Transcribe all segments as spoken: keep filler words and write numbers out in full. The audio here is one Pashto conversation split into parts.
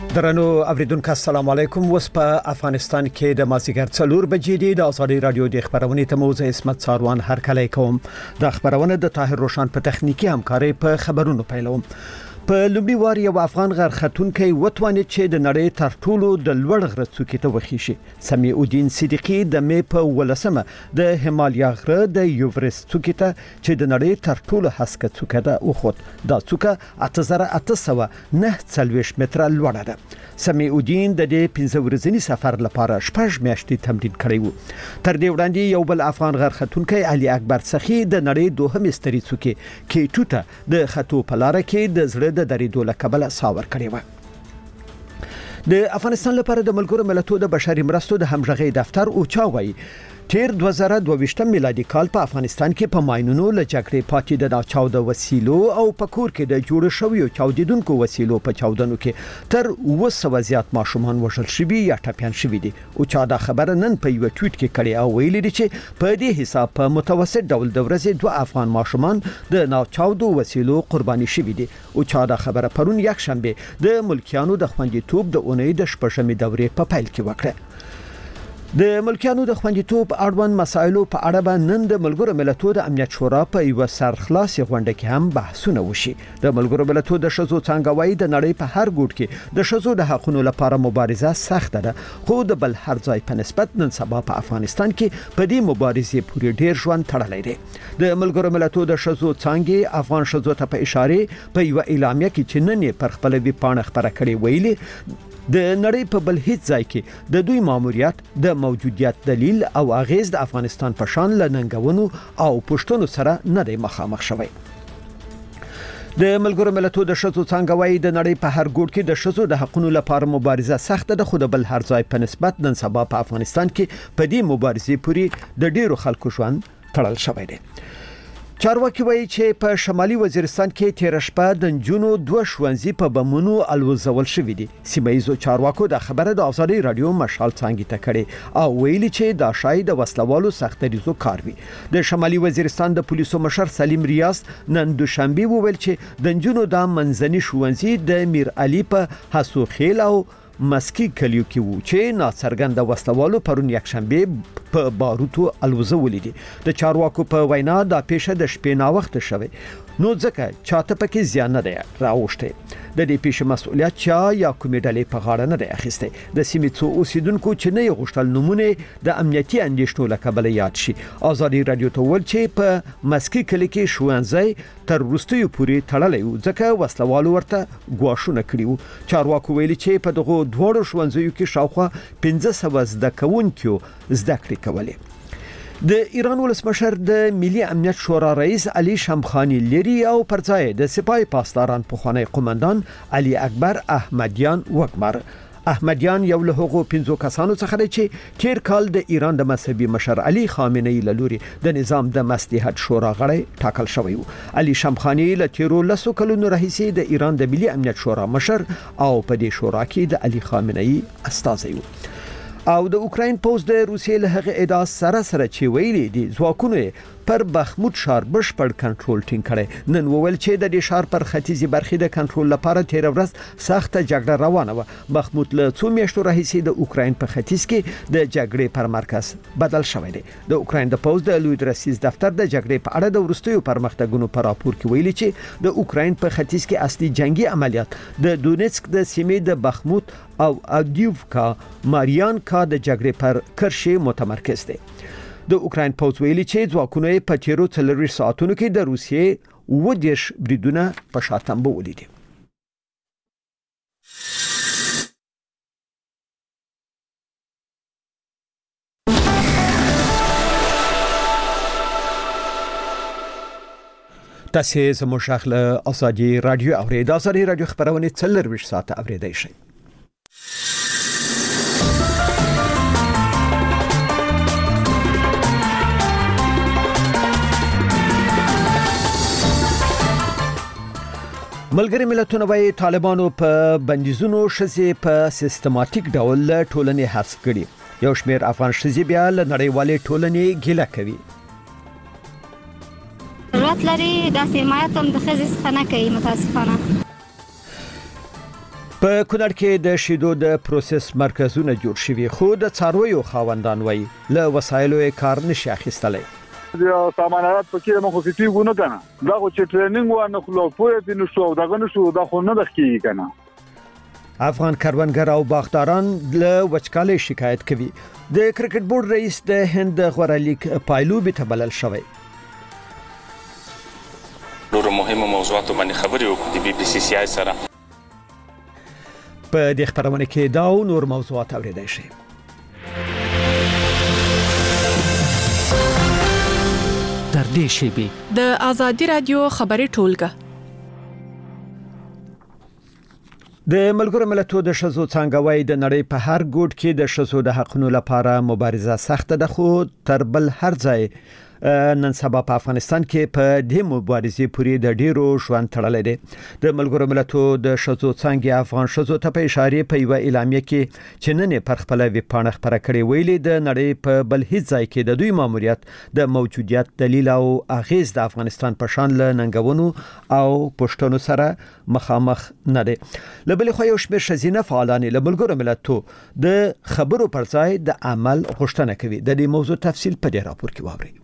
درنو اوریدونکو السلام علیکم. وس په افغانستان کې د مازیګر څلور بجې دی. د ازادي رادیو د خبرونې ته موزه اسمت ساروان هر کله کوم. د خبرونه د طاهر روشان په تخنیکی همکاري په خبرونو پیلوم. په لومړي وار یو افغان غر خاتونکي وتوانه چې د نړۍ تر ټولو د لوړ غره څوکې ته وخیشي. سمیع الدین صدیقی د مې په ولسمه د همالیا غره د یوورست څوکې ته چې د نړۍ تر ټولو هسکه څوکه ده وخوت. دا څوکه اته زره اته سوه نه څلوېښت متره لوړه ده. سمیع الدین د دې پنځه ورځنی سفر لپاره شپږ میاشتې تمرین کړی و. تر دې وړاندې یو بل افغان غر خاتونکي علي اکبر سخی د نړۍ دوهم ستري څوکې کې ټوټه د خطو په لار کې د زړه د درېدو له کبله ساور کړی و. د افغانستان لپاره د ملګرو ملتونو د بشري مرستو د همغږي دفتر اوچا وایي تیر دوه زره دوه ویشتم میلادي کال په افغانستان کې په ماینونو له جګړې پاتې د ناچاوده وسیلو او په کور کې د جوړ شویو چاودیدونکو وسیلو په چاودنو کې تر اوه سوه زیات ماشومان وژل شوي یا ټپیان شوي دي. اوچا دا خبره نن په یو ټویټ کې کړې او ویلي دي چې په دې حساب په متوسط ډول د ورځې دوه افغان ماشومان د ناچاوده وسیلو قرباني شوي دي. اوچا دا خبره پرون یک شنبه د ملکیانو د خوندیتوب د اونۍ د شپږمې دورې په پیل کې وکړه. د ملکیانو د خوندیتوب اړوند مسایلو په اړه به نن د ملګرو ملتونو د امنیت شورا په یو سرخلاصي غونډه کې هم بحثونه وشي. د ملګرو ملتونو د شذو څنګه وایي د نړۍ په هر ګوټ کې د شذو د حقوقو لپاره مبارزه سخته ده، خو د بل هر ځای په نسبت نن سبا په افغانستان کې په دې مبارزې پورې ډیر ژوند تړلی دی. د ملګرو ملتونو د شذو څنګه افغان شذو ته په اشاره په یو اعلامیه کې چې نن پر خپل وی پاڼه خبره کړې ویلي د نړۍ په بل هیڅ ځای کې د دوی ماموریت د موجودیت دلیل او اغیز د افغانستان په شان لننګونو او پښتنو سره نه دی مخامخ شوی. د ملګرو ملتونو د شذو څنګه وایي د نړۍ په هر ګوټ کې د شذو د حقوقو لپاره مبارزه سخته ده، خو د بل هر ځای په نسبت نن سبا په افغانستان کې په دې مبارزې پورې د ډیرو خلکو ژوند تړل شوی دی. چارواکي وایي چې په شمالي وزیرستان کې تیر شپه د نجونو دوه ښوونځي په بمونو الوزول شوي دي. سیمایي چارواکو د خبره د ازادي رادیو مشال څنګه ته کړي او ویلي چې دا شاید د وسلوالو سختریزو کار وي. د شمالي وزیرستان د پولیسو مشر سلیم ریاض نن دوشنبه وویل چې د نجونو د منځني ښوونځي د میر علي په حسو خیل او مسکی کلیو کې وو چې ناڅرګند وسلوالو پرون یک شنبه په باروتو الوزولې دي. د چارواکو په وینا دا پیښه د شپې نا وخت شوه، نو ځکه چاته پکې زیان نه دی راوښته. د دې پیښې مسؤلیت چا یا کومې ډلې په غاړه نه دی اخیسته. د سیمې څو اوسیدونکو چې نه غوښتل نمونه د امنیتي اندېښنو له کبله یاد شي. ازادي رادیو ته ول چې په مسکی کلی کې ښوونځي تر وروستیو پورې تړلی و ځکه وسلوالو ورته ګواښونه کړي وو. چارواکو ویلي چې په دغه دوړو ښوونځیو کې شاوخوا پنځه سوه زده کوونکو زده کړې کولې. د ایران ولسمشر د ملي امنیت شورا رئیس علي شمخانی لري او پر ځای د سپاه پاسداران پخوانی قومندان علي اکبر احمدیان وګمر. احمدیان یو له هغو پنځو کسانو څخه دی چې تیر کال د ایران د مذهبي مشر علي خامنه‌ای له لوري د نظام د مصلحت شورا غړی ټاکل شوی و. علي شمخانی له تیرو لسو کلونو راهیسې د ایران د ملي امنیت شورا مشر او په دې شورا کې د علي خامنه‌ای استازی و. او د اوکراین پوز د روسیې له هغه ادعا سره سره چې ویلي دي ځواکونه پر بخمود ښار بشپړ کنټرول ټینګ کړي. نن وویل چې د دې ښار پر ختیځي برخې د کنټرول لپاره تیر ورځ سخته جګړه روانه و. بخمود له څو میاشتو راهیسې د اوکراین په ختیځ کې د جګړې پر مرکز بدل شوی دی. د اوکراین د پوز د لوی درسیز دفتر د جګړې په اړه د وروستیو پرمختګونو په راپور کې ویلي چې د اوکراین په ختیځ کې اصلي جنگي عملیات د دونیتسک د سیمې د بخمود او اودیوفکا ماریانکا د جګړې پر کرښې متمرکز دي. د اوکراین پوز ویلي چې ځواکونه په تیرو څلوېښتو ساعتونو کې د روسیې اووه دېرش بریدونه په شاتنبه ولیدي. تاسو زموږ خپل ازادي رادیو اورید. ازادي رادیو خبرونه څلورویشت ساعته اوریدای شئ. ملګری ملتونه وايي طالبانو په بندیزونو شزي په سیستماتیک ډول ټولنې حذف کړي. یو شمېر افغان شزي بیا له نړیوالې ټولنې ګیله کوي. ضرورت لري د حمایت هم د ښځې څخه نه کوي متاسفانه. په کونړ کې د شیدو د پروسس مرکزونه جوړ شوي خو د څارویو خاوندان وایي له وسایلو کار نشي اخیستلی. د سامانات پکې مخ کې کیږي نه کنه دا خو چې ټریننګ و نه خلو پوهه دي نو شو دغه نشو دا خو نه دخکیږي کنه. افغان کروندګر او باغداران له وچکالۍ شکایت کوي. د کرکټ بورډ رئیس د هند غوره لیگ پایلوبي ته بلل شوی. ډېر مهمه موضوعات باندې خبرې وکړي د بي بي سي سي آی سره. په دې خبرونه کې دا او نور موضوعات اوریدای شي. در دې شی به د ازادي رادیو خبري ټولګه د ملګرو ملتونو د شذو څنګهوي د نړۍ په هر ګوټ کې د شذو د حقونو لپاره مبارزه سخته ده خو تر بل هر ځای نن سبا په افغانستان کې په دې مبارزې پورې د ډیرو ژوند تړلې ده. د ملګرو ملتونو د شذو څنګه افغان شذو ته په اشاره په یو اعلامیه کې چې نن پر خپل ویبپاڼه خبره کړې ویلي د نړۍ په بل هیڅ ځای کې د دوی ماموریت د موجودیت دلیل او اغیز د افغانستان په شان له ننګونو او پښتنو سره مخامخ نه دي. لبل خو یو شمېر شزینه فعالان له ملګرو ملتونو د خبرو پر ځای د عمل غوښتنه کوي. د دې موضوع تفصیل په دې راپور کې واورئ.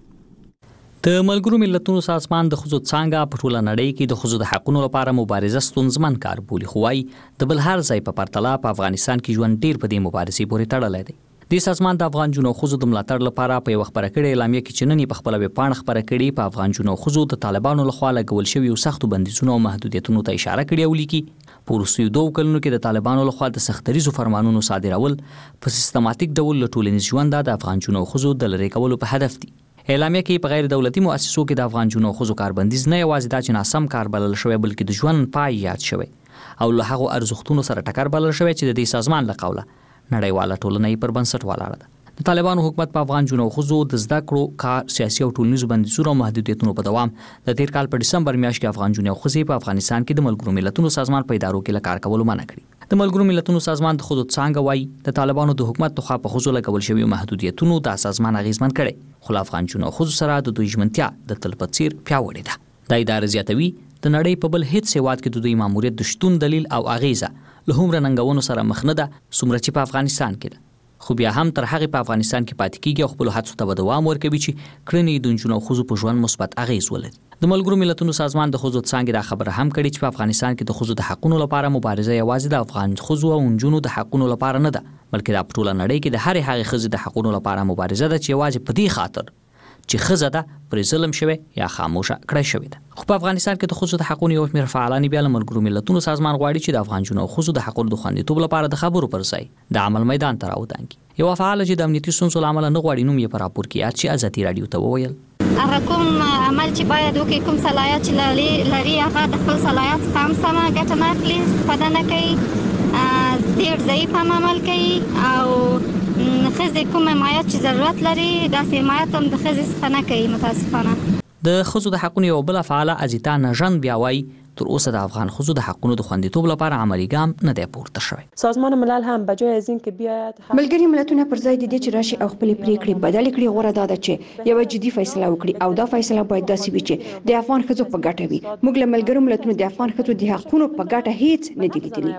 د ملګرو ملتونو سازمان د خزو څنګه په ټوله نړۍ کې د خزو د حقوقو لپاره مبارزه ستونزمن کار بولي خو وايي د بل هر ځای په پرتله په افغانستان کې ژوند ډیر په دې مبارزې پورې تړلی دی. د سازمان د افغان جنو خزو د ملاتړ لپاره په یو خبره کړې اعلامیه کې چنني په خپل ویبپاڼه خبره کړې په افغان جنو خزو د طالبانو لخوا لګول شوی او سختو بندیزونو او محدودیتونو ته اشاره کړې او لیکي په وروستیو دوه کلونو کې د طالبانو لخوا د سختریزو فرمانونو صادرول په سیستماتیک ډول له ټولنیز ژوند د افغان جنو خزو د لری کولو په هدف دي. اعلامیه کې په غیر دولتي مؤسسو کې د افغان جنو خزو کاربندیز نه یوازې دا چې ناسم کار بلل شوی بلکې د ژوند پای یاد شوی او له هغه ارزښتونو سره ټکر بلل شوی چې د دې سازمان له قوله نړیواله ټولنه پر بنسټ ولاړه ده. د طالبانو حکومت په افغان جنو خزو د زده کړو کار سیاسي او ټولنیزو بندیزونو او محدودیتونو په دوام د تیر کال په دسمبر میاشت کې افغان جنو خزو په افغانستان کې د ملګرو ملتونو سازمان په ادارو کې کار کول منع کړی. د ملګرو ملتونو سازمان د خودت څنګه وایي د طالبانو د حکومت توخه په خزو لګول شوی محدودیتونو د سازمان اغیزمن کړي خو افغان جنو خزو سره د دوی ژمنتیا د تلپاتیر پیاوړې ده. د ادارې زیاتوي د نړۍ په بل هیڅ هیواد کې د دوی ماموریت د شتون دلیل او اغیزه له همره ننګونو سره مخ نه ده څومره چې په افغانستان کې ده. خو بیا هم تر هغه په افغانستان کې پاتې کیږي او خپل هڅو ته دوام ورکوي چې کړنې د جنو خزو په ژوند مثبت اغیز ولري. د ملګرو ملتونو سازمان د خزو څنګه د خبره هم کړي چې په افغانستان کې د خزو د حقوقو لپاره مبارزه یوازې د افغان خزو او جنو د حقوقو لپاره نه ده بلکې د ټوله نړۍ کې د هر هغه خزو د حقوقو لپاره مبارزه ده چې یوازې په دې خاطر چې خزه ده پر ظلم شوی یا خاموشه کړی شوی ده. خو په افغانستان کې د خزو د حقوقو یو شمېر فعالان بیا له ملګرو ملتونو سازمان غواړي چې د افغان جنو خزو د حقوقو د خوندیتوب لپاره د خبرو پر ځای د عمل میدان ته راوځي. یو فعال چې د امنیتي ستونزو لامل نه غواړي نوم یې په راپور کې یاد شي ازادي رادیو ته وویل هغه کوم عمل چې باید وکړي کوم صلاحیت چې لري لري هغه د خپل صلاحیت څخه هم سمه ګټه نه اخلي استفاده نه کوي ډېر ضعیف هم عمل کوي او ښځې کوم حمایت چې ضرورت لري داسې حمایت هم د ښځې څخه نه کوي متاسفانه. د ښځو د حقونو یو بله فعاله ازیتا نژند بیا وایي تر اوسه د افغان ښځو د حقونو د خوندیتوب لپاره عملي ګام نه دی پورته شوی. سازمان ملل هم بجای از اینکه بیاید ملګري ملتونه پر ځای د دې چې راشي او خپل پریکړې بدل کړي غوړه ده چې یو جدي فیصله وکړي او دا فیصله باید داسې وي چې د افغان ښځو په ګټه وي. موږ له ملګرو ملتونو د افغان ښځو د حقونو په ګټه هیڅ نه دي لیدلي.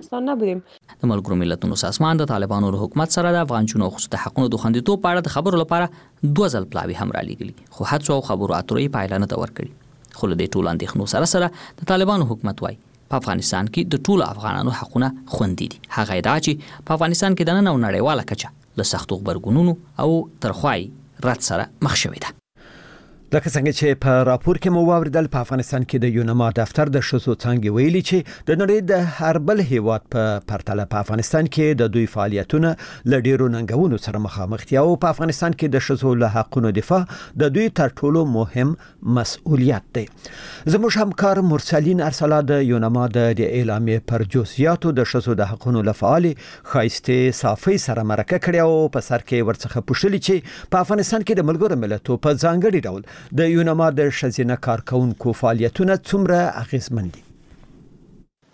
د ملګرو ملتونو سازمان د طالبانو له حکومت سره د افغان جنو خصوصي د حقونو د خوندیتوب په اړه د خبرو لپاره دوه ځل پلاوي هم را لېږلي خو هڅو او خبرو اترو یې پایله نه ده ورکړې. خو له دې ټولو اندېښنو سره سره د طالبانو حکومت وایي په افغانستان کې د ټولو افغانانو حقونه خوندي دي. هغه دا چې په افغانستان کې د نن او نړیواله کچه له سختو غبرګونونو او ترخوای رد سره مخ شوی ده. لکه څنګه چې په راپور کې مو واوریدل په افغانستان کې د یونما دفتر د شذو څنګه ویلي چې د نړۍ د هر بل هیواد په پرتله په افغانستان کې د دوی فعالیتونه له ډیرو ننګونو سره مخامخ دي او په افغانستان کې د شذو له حقوقو دفاع د دوی تر ټولو مهم مسؤلیت دی. زموږ همکار مرسلین ارسلا د یونما د اعلامیې پر جزئیاتو د شذو د حقوقو لفعال خایسته صافي سره مرکه کړې او په سر کې ورڅخه پوښتنه چې په افغانستان کې د ملګرو ملتونو په ځانګړي ډول د یونما د شزینه کارکونکو فعالیتونه څومره اغیزمن دي.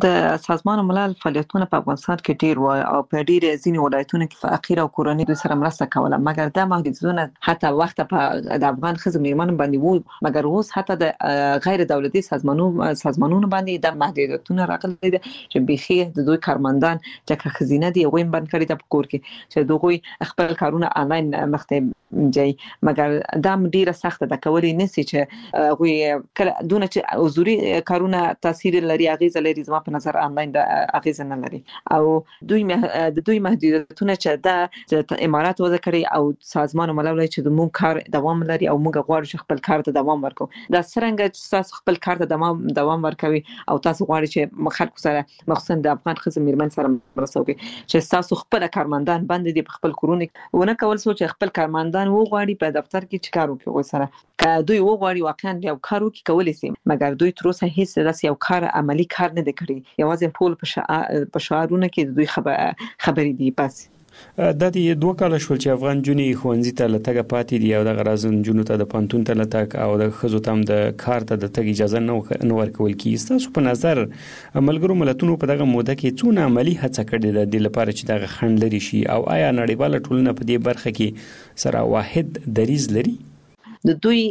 د سازمان ملل فعالیتونه په افغانستان کې ډیر و او په ډیر ځینې ولایتونو کې فقیر او کورنۍ دوی سره مرسته کوله، مګر دا محدودیتونه حتی وخت په د افغان ښځو میرمنو باندې وو، مګر اوس حتی د غیر دولتي سازمانونو سازمانونو باندې د محدودیتونه راغلي دي چې بيخي د دوی کارمندان چې خزینه دی ویم بند کړی د کور کې چې دوی خپل کارونه آنلاین مخته جاي، مګر دا ډیره سخته ده کولی نسی چې غوي کله دونه چې حضوري کارونه تاثیر لري اغیزه لري زما نظر آنلاین د اغیزه نه لري او دوی د دوی محدودیتونه چې د امارات وضع کړی او سازمان ملل چې د مون کار دوام لري او موږ غواړو چې خپل کار ته دوام ورکړو. دا څنګه چې تاسو خپل کار ته دوام دوام ورکوي او تاسو غواړئ چې خلکو سره مخصوصا د افغان ښځو میرمن سره مرسته وکړي چې تاسو خپل کارمندان باندې د خپل کورونه ونه کول سوچ خپل کارمندان وغواړي په دفتر کې چې کار وکړي سره که دوی وغواړي واقعا یو کار وکړي کولای شي، مګر دوی تر اوسه هیڅ داسې یو کار عملی کار نه دی کړی، یوازې ټول په شعارونه کې دوی خبرې دي. بس د دې دوه کال شول چې افغان جونی خوندې ته لټګه پاتې دی او د غرازن جنو ته د پانتون ته لټک او د خزو تام د کار ته د تګ اجازه نه ورکول کیږي. تاسو په نظر ملګرو ملتونو په دغه موده کې څونه عملی هڅه کړې ده د لپاره چې دغه خند لري شي او آیا نړیواله ټولنه په دې برخه کې سره واحد دریز لري؟ د دوی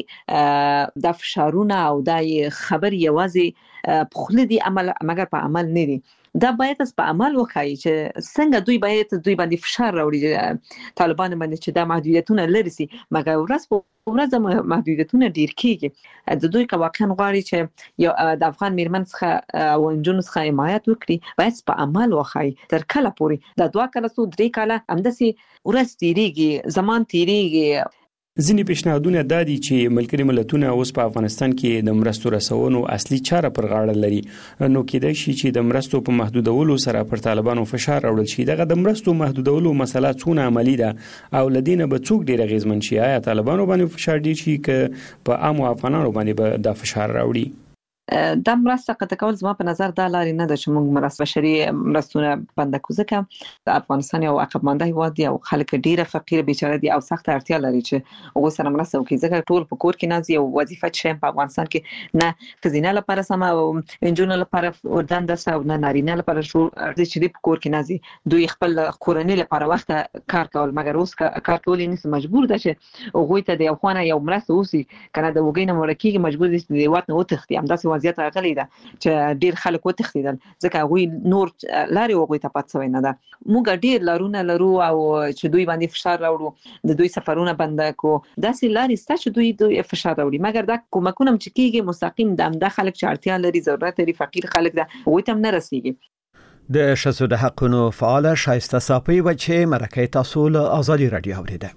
د فشارونه او د خبر یوازې په خله دي عمل مګر په عمل نه دي. دا باید اس په عمل وکړي چې څنګه دوی باید دوی باندې فشار راوړي طالبان باندې چې د محدودیتونه لري سي، مګر ورځ په ورځ محدودیتونه ډیر کیږي. د دوی که واقعا غواړي چې یو د افغان میرمن څخه او انجونو څخه حمایت وکړي باید په عمل وکړي. تر کله پورې دا دوه کاله سو درې کاله همدسي ورځ تیریږي، زمان تیریږي. ځینې پیشنهادونه دا دي چې ملګري ملتونه اوس په افغانستان کې د مرستو رسونو اصلي چاره پر غاړه لري، نو کېدای شي چې د مرستو په محدودولو سره پر طالبانو فشار راوړل شي. دغه د مرستو محدودولو مسله څونه عملی ده او لدینه به څوک ډیر غیزمن شي؟ آیا طالبانو باندې فشار دی شي که په عام افغانانو باندې به د فشار راوړي؟ دا مرسته قطع کول زما په نظر دا لاري نه ده چې موږ مرسته بشري مرستونه بند کړو، ځکه د افغانستان یو عقب مانده هیواد دی او خلک ډیره فقیر بیچاره دي او سخت اړتیا لري چې هغه سره مرسته وکړي، ځکه ټول په کور کې نازي او وظیفه چې په افغانستان کې نه خزینه لپاره سم او انجونو لپاره وردان د ساو نه نارینه لپاره شو چې دی په کور کې نازي، دوی خپل کورنۍ لپاره وخت کار کول، مګر اوس کار کول نه مجبور ده چې هغه ته د یو خانه یو مرسته وسی کنه د وګینه مرکیږي مجبور دي چې وخت نه وتختی همداسې وضعیت راغلی ده چې ډیر خلک وتښتیدل ځکه هغه نور لاري هغه ته پات شوی نه ده. موږ ډیر لارونه لرو او چې دوی باندې فشار راوړو، د دوی سفرونه بند کو، داسې لاري ست چې دوی دوی فشار راوړي، مګر دا کومکونه چې کیږي مستقیم د امده خلک چې اړتیا لري ضرورت لري فقیر خلک ده هغه ته نه رسیږي. د شذو د حقونو فعال شایسته صافي و چې مرکه تاسو له ازادي رادیو اوریده.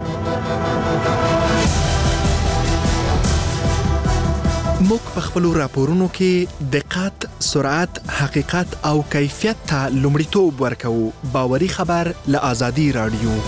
موږ په خپل راپورونو کې دقت، سرعت، حقیقت او کیفیت ته لومړیتوب ورکوو. باوري خبر له ازادي رادیو.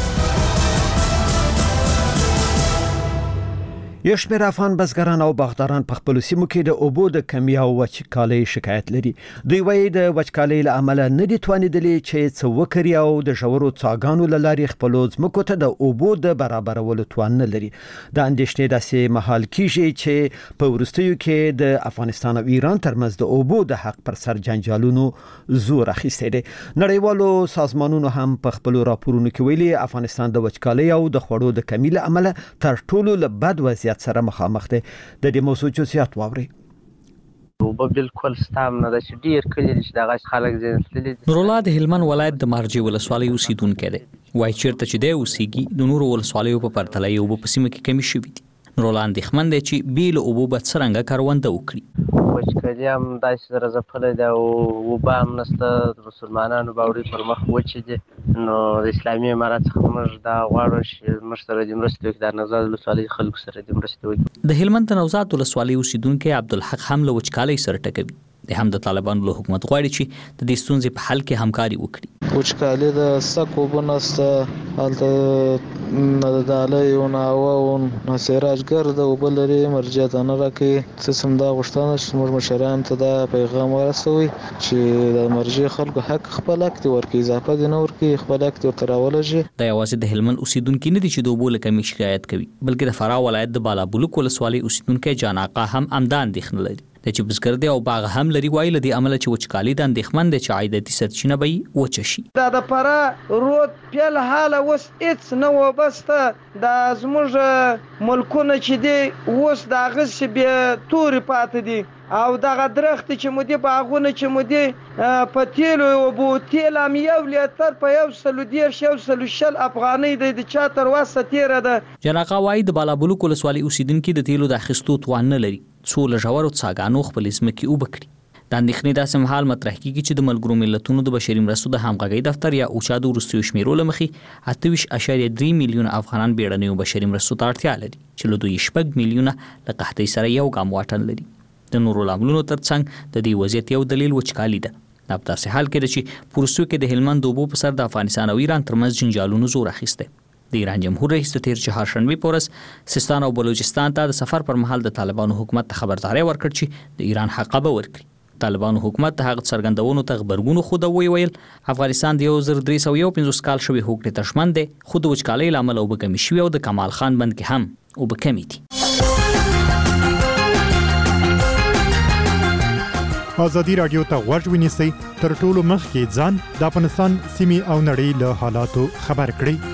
یو شمېر افغان بزګران او باغداران په خپل سیمو کې د اوبو د کمی او وچکالۍ شکایت لري. دوی وایي د وچکالۍ له امله نه دي توانیدلي چې څه وکړي او د ژورو څاګانو له لارې خپل ځمکو ته د اوبو د برابرولو توان نه لري. د اندېښنې داسې مهال کیږي چې په وروستیو کې د افغانستان او ایران ترمنځ د اوبو د حق پر سر جنجالونو زور اخیستی دی. نړیوالو سازمانونو هم په خپل راپورونو کې ویلي افغانستان د وچکالۍ او د خوړو د کمی له امله تر ټولو له بد وضعیت سره مخامخ دی. د دې موضوع جزئیات واوري. وب بالکل ستام نه د ډیر کلی چې دغه خلک زیاتلي. نورالله د هلمند ولایت د مارجې ولسوالۍ اوسیدونکی دی. وایي چیرته چې دی اوسېږي د نورو ولسوالیو په پرتله یې اوبه په سیمه کې کمې شوي دي. نورالله اندېښمن دی چې بې له اوبو به څرنګه کرونده وکړي. وچکالي هم داسې سره ځپلی ده او اوبه هم نشته، د مسلمانانو باورې پر مخ وچې دي. نو د اسلامي امارت څخه موږ دا غواړو چې موږ سره د مرستې وکړي، د نوزاد ولسوالۍ خلکو سره د مرستې وکړي. د هلمند د نوزاد ولسوالۍ اوسیدونکی عبدالحق هم له وچکالۍ سره ټکوي. د هم د طالبانو له حکومت غواړي چې د دې ستونزې په حل کې همکاري وکړي. وچکالي د سک اوبه نشته، هلته نه د دالۍ و نه هوا و نه سراجګر د اوبه لري، مرجع ته نه راکوي. سیسم دا غوښتنه چې موږ مشرانو ته دا پیغام ورسوي چې د مرجع خلکو حق خپل حق دې ورکړي، اضافه دې نه ورکړي، خپل حق دې ورته راولږي. دا یوازې د هلمند اوسیدونکي نه دي چې د اوبو له کمۍ شکایت کوي، بلکې د فراه ولایت د بالابلوک ولسوالۍ اوسیدونکی جان آقا هم همدا اندېښنه لري. د چې بزګر دی او باغ هم لري وایي لدی عمل چې وچکالي د اندېښمن د عایدتي سرچینه به وچ شي. دا د پره رود پیل حاله اوس هیڅ نه وبسته د زموږ ملکونه چې دی اوس د هغه چې بیا تورې پاتې دي او دغه درخت چې مو دي باغونه چې مو دي په تیلو اوبو تیل هم یو لیتر په یو سلو دېرش یو سلو شل افغانۍ دی د چا تر وسه تیره ده. جناقه وایي د بالابلوک ولسوالۍ اوسیدونکي د تیلو د اخیستو توان نه لري څو له ژورو څاګانو خپلې ځمکې اوبه کړي. د اندېښنې داسې مهال مطرح کېږي چې د ملګرو ملتونو د بشري مرستو د همغږۍ دفتر یا اوچا د وروستیو شمیرو له مخې اته ویشت اعشاریه درې میلیونه افغانان بیړنیو بشري مرستو ته اړتیا لري چې له دوی شپږ میلیونه له قحطۍ سره یو ګام واټن لري. د نورو لاملونو ترڅنګ د دې وضعیت یو دلیل وچکالي ده. دا په داسې حال کې ده چې په وروستیو کې د هلمند د اوبو په سر د افغانستان او ایران ترمنځ جنجالونو زور اخیستی. د ایران جمهور رئیس د تیر چهارشنبې په ورځ سیستان او بلوچستان ته د سفر پر مهال د طالبانو حکومت ته خبرداری ورکړ چې د ایران حق به ورکړي. طالبانو حکومت ته هغه څرګندونو ته غبرګون خو د وی ویل افغانستان د یو زر درې سوه یو پنځوس کال شوی هوکړې تشمن دی خو د وچکالۍ له امله اوبه کمې شوې او د کمال خان بند کې هم اوبه کمې دي. ازادي راډیو ته غوږ ونیسئ تر ټولو مخکې ځان د افغانستان سیمې او نړۍ له حالاتو خبر کړئ.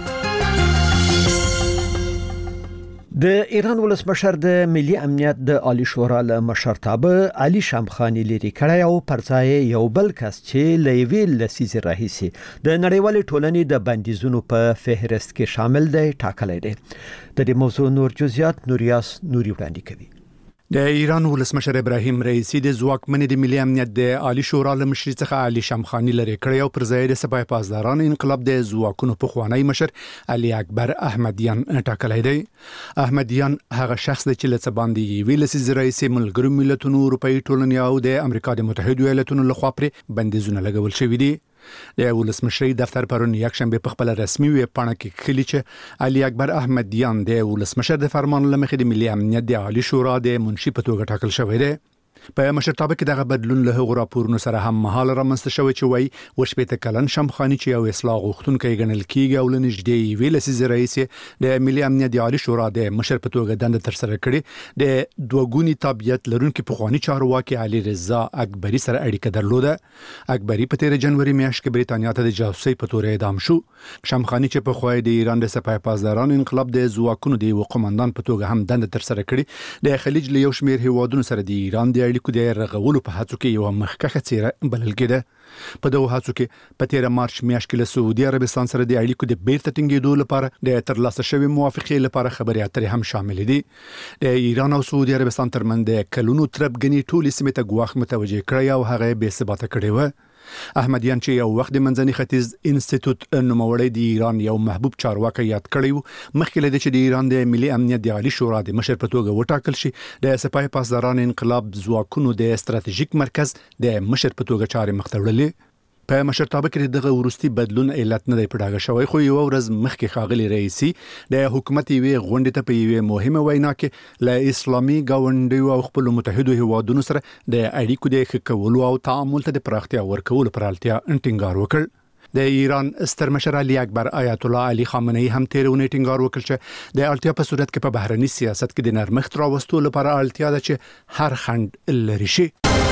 د ایران ولسمشر د ملي امنیت د عالی شورا له مشرتابه علي شمخاني لري کړی او پرځای یو بل کس چې لویل لسیزه راهیسي د نړیوال ټولنې د بندیزونو په فهرست کې شامل دی ټاکلی دی. د دې موضوع نور جزئیات نوریاس نوري وړاندې کوي. د ایران ولسمشر ابراهیم رئیسی د ځواکمنې د ملي امنیت د عالی شورا له مشر څخه علي شمخاني لري کړی او پر ځای د سپاه پاسداران انقلاب د ځواکونو په خوانی مشر علي اکبر احمدیان ټاکلی دی. احمدیان هغه شخص دی چې له باندې ویل سي رئیس ملګرو ملتونو اروپאי ټولنې او د امریکا د متحده ایالاتونو لخوا پر بندیزونه لګول شوی دي. د ولسمشر دفتر پرون یکشنبه په خپل رسمي ویب پاڼه کې خلی چې علي اکبر احمدیان د ولسمشر د فرمان لمخې د ملي امنیت د عالی شورا د منشي په توګه ټاکل شوی دی. په مشرتابه کې دغه بدلون له هغو راپورونو سره هم مهال رامنځته شوی چې وایي وشپېته کلن شمخاني چې یو اصلاح غوښتونکی ګڼل کیږي او لنږدې ویل سي رئیس د ملي امنیت د عالی شورا د مشر په توګه دنده تر سره کړې د دوګونی تابعیت لرونکي پخوانی چارواکي علي رضا اکبري سره اړیکه درلوده. اکبري په تیر جنوري میاشت کې بریتانیا ته د جاسوسي په تور اعدام شو. شمخاني چې په خوای د ایران د سپاه پاسداران انقلاب د ځواکونو د قومندان په توګه هم دنده تر سره کړې د خلیج له یو شمېر هیوادونو سره د ایران د اړیکو د رغولو په هڅو کې یو مخکخه څیره بلل کېده. په دغه هڅو کې په تیر مارچ میاشت کې له سعودي عربستان سره د اړیکو د بیرته ټینګېدو لپاره د ترلاسه شوی موافقې لپاره خبرې اترې هم شامل دي. د ایران او سعودي عربستان ترمنځ د کلونو تربګنی ټولې سیمې ته ګواښ متوجه کړی او هغه بې ثباته کړی و. احمدیان چې یو وخت د منځني ختیځ انسټیټیوټ نوموړی د ایران یو محبوب چارواکي یاد کړی و مخکې له دې چې د ایران د ملي امنیت د عالی شورا د مشر په توګه وټاکل شي د سپاه پاسداران انقلاب ځواکونو د ستراتیژیک مرکز د مشر په توګه چارې مخ ته وړلې. په مشرتابه کې دغه ورستي بدلون علت نه دی پډاګه شوی خو یو ورځ مخکې خاغلی رئیسی د حکومت وی غونډه ته په یوه مهمه وینا کې له اسلامي گاونډیو او خپل متحده هیوادونو سره د اړیکو د ښه کولو او تعامل ته د پراختیا ورکولو پر اړتیا ټینګار وکړ. د ایران ستر مشر علي اکبر آیت الله علي خامنه‌ای هم تیرونه ټینګار وکړ چې د اړتیا په صورت کې په بهرني سیاست کې د نرمښت راوستلو لپاره اړتیا ده چې هر خنډ لري شي.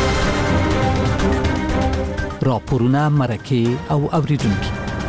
راپورونه مرکه او اوریدونکو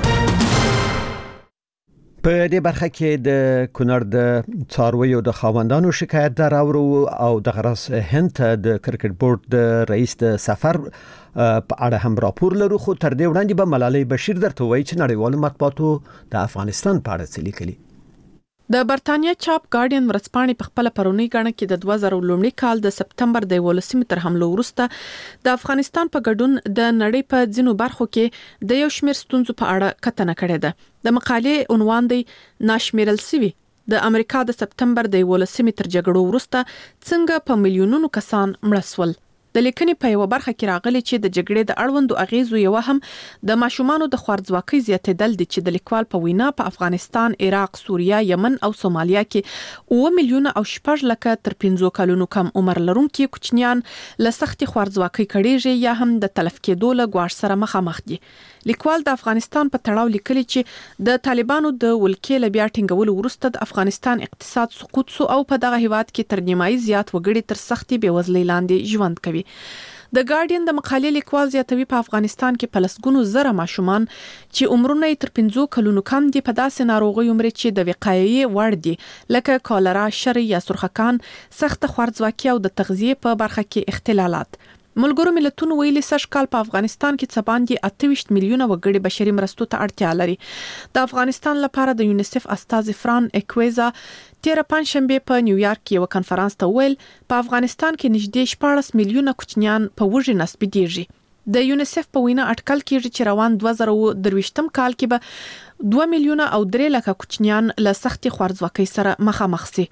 په دې برخه کې د کونړ د څارویو د خاوندانو شکایت دراورو او د غرس هند د کرکټ بورډ د رئیس د سفر په اړه هم راپور لرو خو تر دې وړاندې به ملالۍ بشیر درته وایي چې نړیوال مطبوعاتو د افغانستان په اړه څه لیکلي. د برتانیا چاپ ګارډین ورځپاڼې په خپل پرونی غاڼه کې د دوه زره لومړي کال د سپتمبر د ولسمې تر حمله وروسته د افغانستان په ګډون د نړۍ په ځینو برخو کې د یو شمېر ستونزو په اړه کتنه کړې ده. د مقالې عنوان دی ناشمیرل سوي د امریکا د سپتمبر د ولسمې تر جګړو وروسته څنګه په میلیونونو کسان مړه شول. د لیکنې په یو برخه کې راغلي چې د جګړې د اړوندو اغیزو یو هم د ماشومانو د خوارځواکۍ زیاتېدل دي چې د لیکوال په وینا په افغانستان، عراق، سوریه، یمن او سومالیا کې اوه میلیونه او شپږ لکه تر پنځو کلونو کم عمر لرونکي کوچنیان له سختي خوارځواکۍ کړيږي یا هم د تلف کېدو له ګواښ سره مخامخ دي. لیکوال د افغانستان په تړاو لیکلي چې د طالبانو د ولکې له بیا ټینګولو وروسته د افغانستان اقتصاد سقوط سو او په دغه هیواد کې تر نیمایي زیات وګړي تر سختي بېوزلۍ لاندې ژوند کوي. د ګارډین د مقالې لیکوال زیاتوي په افغانستان کې په لسګونو زره ماشومان چې عمرونه یې تر پنځو کلونو کم دي په داسې ناروغیو مري چې د وقایې وړ دي لکه کالرا، شری یا سرخکان، سخت خوارځواکي او د تغذیه په برخه کې اختلالات. ملګرو ملتونو ویلي سږ کال په افغانستان کې څه باندې اته ویشت میلیونه وګړي بشري مرستو ته اړتیا لري. د افغانستان لپاره د یونیسف استاذ فران اکويزا تیر پنځشنبه په نیویارک کې یو کنفرانس ته ویل په افغانستان کې نږدې شپاړس میلیونه کوچنیان په وږي نسبیږي. د یونیسف په وینا اټکل کېږي چې روان دوه زره درویشتم کال کې به دوه میلیونه او درې لکه کوچنیان له سختي خوارځواکۍ سره مخامخ شي.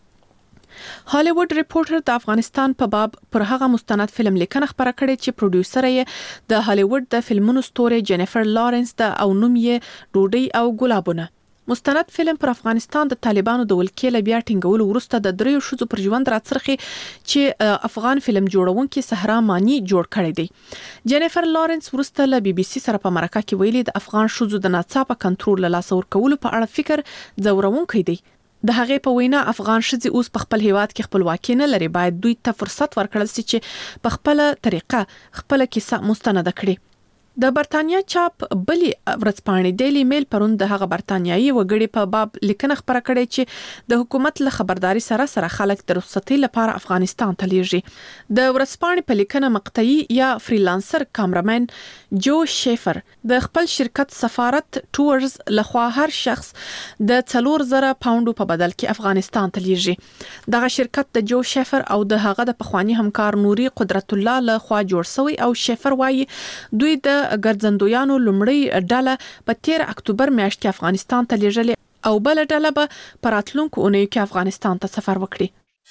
هالیوډ ریپورټر د افغانستان په باب پر هغه مستند فلم لیکنه خبره کړې چې پروډوسر یې د هالیوډ د فلمونو ستوري جینیفر لارنس د او نوم یې ډوډۍ او ګلابونه. مستند فلم پر افغانستان د طالبانو د ولکې له بیا ټینګولو وروسته د دریو شذو پر ژوند راڅرخي چې افغان فلم جوړونکي صحرا مانی جوړ کړی دی. جینیفر لارنس وروسته له بي بي سي سره په مرکه کې ویلي د افغان شذو د ناڅاپه کنټرول له لاس ورکولو په اړه فکر ځورونکی دی. د هغې په وینا افغان شذې اوس په خپل هیواد کې خپلواکي نه لري، باید دوی ته فرصت ورکړل شي چې په خپل طریقه خپل کیسه مستند کړي. د برتانیا چاپ بلی ورځپاڼې ډیلی میل پرون د هغه برتانیایي وګړي په باب لیکنه خبره کړې چې د حکومت له خبرداري سره سره خلک د رخصتۍ لپاره افغانستان ته لیږي. د ورځپاڼې په لیکنه مقطعي یا فریلانسر کامرمن جو شیفر د خپل شرکت سفارت ټورز لخوا هر شخص د څلور زره پاونډو په بدل کې افغانستان ته لیږي. دغه شرکت د جو شیفر او د هغه د پخوانی همکار نوري قدرت الله لخوا جوړ شوی او شیفر وایي دوی د ګرځندویانو لومړی ډله په تیر اکتوبر میاشت کې افغانستان ته لیږلې او بل ډله به په راتلونکو اونیو کې افغانستان ته سفر وکړي.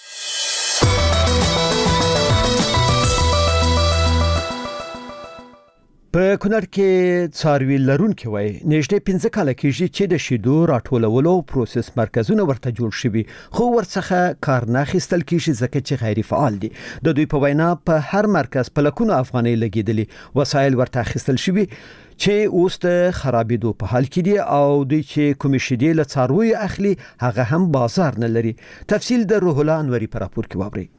په کونړ کې څاروي لرونکي وای نږدې پنځه کاله کېږي چې د شیدو راټولولو پروسس مرکزونه ورته جوړ شوي خو ورڅخه کار نه اخیستل کېږي ځکه چې غیر فعال دي. د دوی په وینا په هر مرکز په لکونو افغانۍ لګیدلي وسایل ورته اخیستل شوي چې اوس د خرابېدو په حال کې دي او دوی چې کومې شیدې له څارویو اخلي هغه هم بازار نه لري. تفصیل د روح الله انوري په راپور کې واورئ.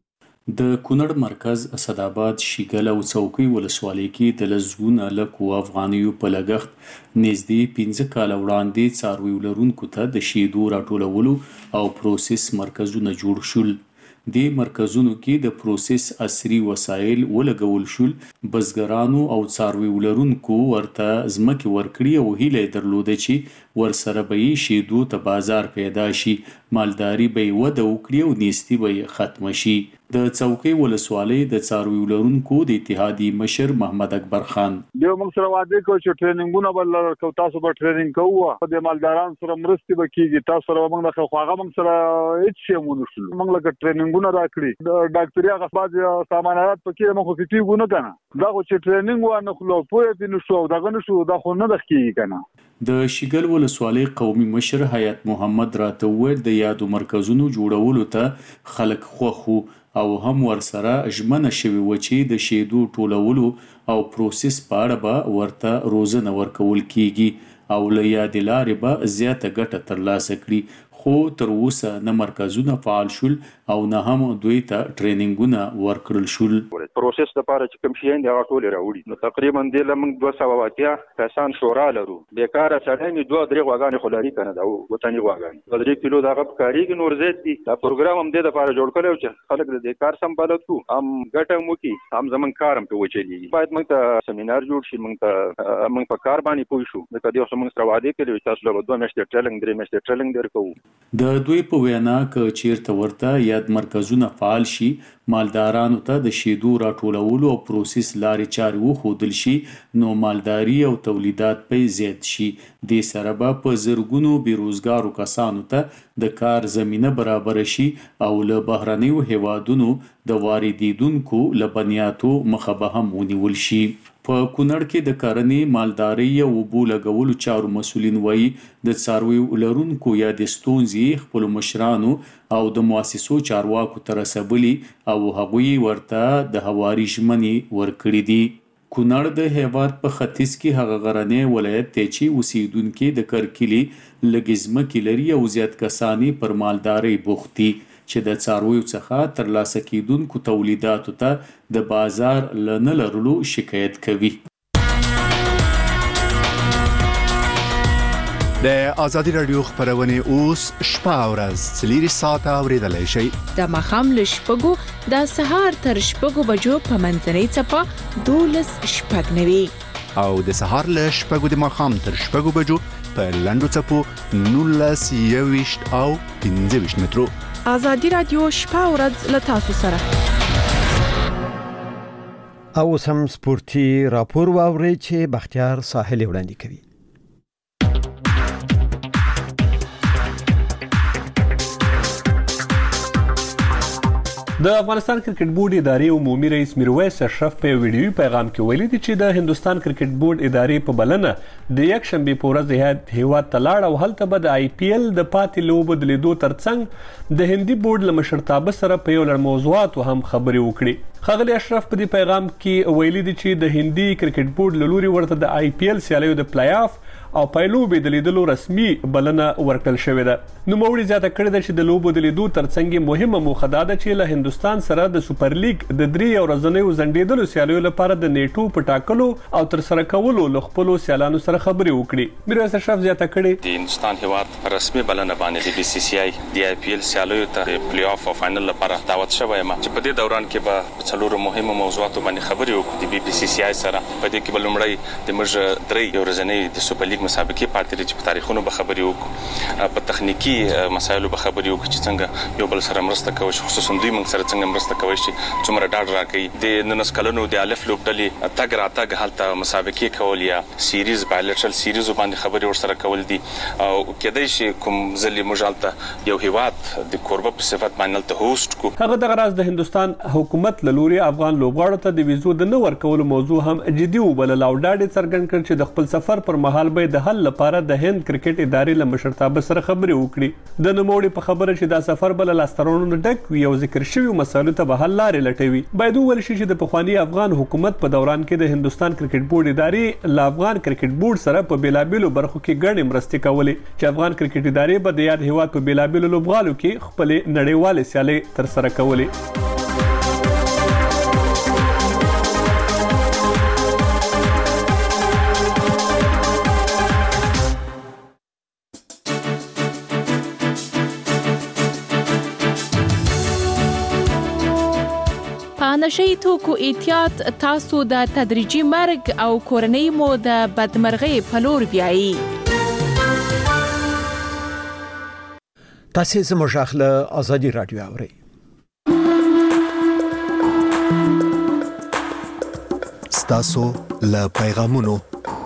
د کونړ مرکز اسداباد شیګل او څوکۍ ولسوالۍ کې د لزګونه لکو افغانیو په لګښت نږدې پنځه کاله وړاندې څارویو لرونکو ته د شیدو راټولولو او پروسس مرکزونه جوړ شول. د مرکزونو کې د پروسس عصري وسایل ولګول شول. بزګرانو او څارویو لرونکو ورته ځمکې ورکړي او هیله درلوده چې ورسره به شیدو ته بازار پیدا شي، مالداري به وده وکړي او نیستي به ختم شي. د څوکۍ ولسوالۍ د څارویو لرونکو د اتحادیې مشر محمد اکبر خان یو موږ سره وعده کوي چې ټریننګونه بل کو تاسو به ټریننګ کوو د مالدارانو سره مرستې وکړي، تاسو سره موږ د خواغه موږ سره هیڅ شی مونږ شول موږ لکه ټریننګونه راکړي د ډاکټري هغه بعض سامانات پکې موږ خو کیږو نه کنه دا خو چې ټریننګ و نه خلو پوهه دي نو شو دغه نشو دا خو نه دخکې کنه. د شیګل ولسوالۍ قومي مشر حیات محمد راته وویل د یادو مرکزونو جوړولو ته خلک خوښ او هم ورسره ژمنه شوی و چې د شیدو ټولولو او پروسس په اړه به ورته روزنه ورکول کیږي او له یادې لارې به زیاته ګټه ترلاسه کړي. خو تر اوسه نه مرکزونه فعال شول او نه هم دوی ته ټریننګونه ورکړل شول. پروسس لپاره چې کوم شي دی هغه ټول راوړي نو تقریبا د لمنګ دوه سوه اتیا کسان شورا لرو. بیکاره سړی نه دوه درې غواګانې خلاري کنه دا وطني غواګانې دوه درې کیلو دغه کاریږي نور زیات دي. دا پروګرام هم د لپاره جوړ کړو چې خلک د کار سم بلد کو هم ګټه مو کی هم زمون کارم په وچلی. باید موږ ته سیمینار جوړ شي، موږ ته موږ په کار باندې پوه شو. د کدی اوس موږ سره وعده کړی چې تاسو له دوه میاشتې ټریننګ درې میاشتې ټریننګ درکو. د دوی په وینا ک چیرته ورته یاد مرکزونه فعال شي مالدارانو ته د شیدو راټولولو او پروسس لارې چارې وښودل شي نو مالداري او تولیدات به زیات شي. د سره به په زرګونو بیروزګارو کسانو ته د کار زمينه برابر شي او له بهرنیو هیوادونو د واردیدونکو لبنیاتو مخه به هم ونیول شي. په کونړ کې د کرنې مالدارۍ او اوبو لګولو چارو مسولین وایي د څارویو لرونکو یا د ستونزې خپل مشرانو او د مؤسسو چارواکو ته رسولي او هغوی ورته د هواري ژمنې ورکړي دي. کونړ د هیواد په ختیځ کې هغه غرنی ولایت دی چې اوسیدونکو د کرکلي لګزمکې لري او زیات کسانی پر مالداري بوخت دي چې د څارویو څخه ترلاسه کیدونکو تولیداتو ته د بازار لنه لرلو شکایت کوي. د ازادي رادیو خبرونه اوس شپه او ورځ څلوري ساعته اوریدلای شئ. د مخام له شپږو د سهار تر شپږو بجو په منځنۍ څپه دولس شپږ نوي او د سهار له شپږو د مخام تر شپږو بجو په لنډو څپو نولس یويشت او پنځه ویشت مترو. ازادي رادیو شپه او ورځ له تاسو سره. او سم سپورتي راپور واوري چې بختیار ساحل وړاندې کوي. د افغانستان کرکټ بورډ ادارې عمومي رئیس میرویس اشرف په ویډیوي پیغام کې ویلي دي چې د هندستان کرکټ بورډ ادارې په بلنه د یک شنبه په ورځ د هیواد تلاړ او هلته به د آی پی ایل د پاتې لوبو د لیدو ترڅنګ د هندي بورډ له مشرتابه سره په یو لړ موضوعاتو هم خبرې وکړي. ښاغلي اشرف په دې پیغام کې ویلي دي چې د هندي کرکټ بورډ له لوري ورته د آی پی ایل سیالیو د پلی آف او پایلوبې د لیدلو رسمي بلنه ورکړل شوې ده. نوموړي زیاته کړې ده چې د لوبو د لیدو ترڅنګ مهمه موخه دا ده چې له هندستان سره د سوپر لیګ د درې ورځنیو ځنډېدلو سیالیو لپاره د نیټو په ټاکلو او ترسره کولو له خپلو سیالانو سره خبرې وکړي. میرویس اشرف زیاته کړې د هندستان هیواد رسمي بلنه باندې د بي سي سي آی د آی پی ایل سیالیو ته پلی آف او فائنل لپاره دعوت شوی یم چې په دې دوران کې به څلورو مهمو موضوعاتو باندې خبرې وکړو د بي سي سي آی سره. په دې کې به لومړی د موږ درې ورځنۍ د سوپر لیګ مسابقې پاتې چې په تاریخونو به خبرې وکړو، په تخنیکی مسایلو به خبرې وکړو چې څنګه یو بل سره مرسته کوي، خصوصا دوی موږ سره څنګه مرسته کوي چې څومره ډاډ راکړي. د ننس کلونو د الف لوبډلې تګ راتګ هلته مسابقې کول یا سیریز بایلټرل سیریز باندې خبرې ورسره کول دي او کېدای شي کوم ځلې موږ هلته یو هیواد د کوربه په صفت باندې هلته هوسټ کو. هغه دغه راز د هندستان حکومت له لوري افغان لوبغاړو ته د ویزو د نه ورکولو موضوع هم جدي وبلل او ډاډ څرګند کړ چې د خپل سفر پر مهال به د حل لپاره د هند کرکټ ادارې له مشرتابه سره خبرې وکړي. د نوموړي په خبره چې دا سفر بل لاسترونو ډک وي او ذکر شوی مسایلو ته به حل لارې لټوي. باید وویل شي چې د پخوانی افغان حکومت په دوران کې د هندستان کرکټ بورډ ادارې له افغان کرکټ بورډ سره په بیلابیلو برخو کې ګڼې مرستې کولې چې افغان کرکټ ادارې به د یاد هیواد په بیلابیلو لوبغالو کې خپلې نړیوالې سیالۍ ترسره کولې. نشئی توکو احتیاط تاسو د تدریجي مرګ او کورنۍ مو د بدمرغۍ په لور بیایي. تاسو زموږ اخله ازادي رادیو اورئ. ستاسو له پیغامونو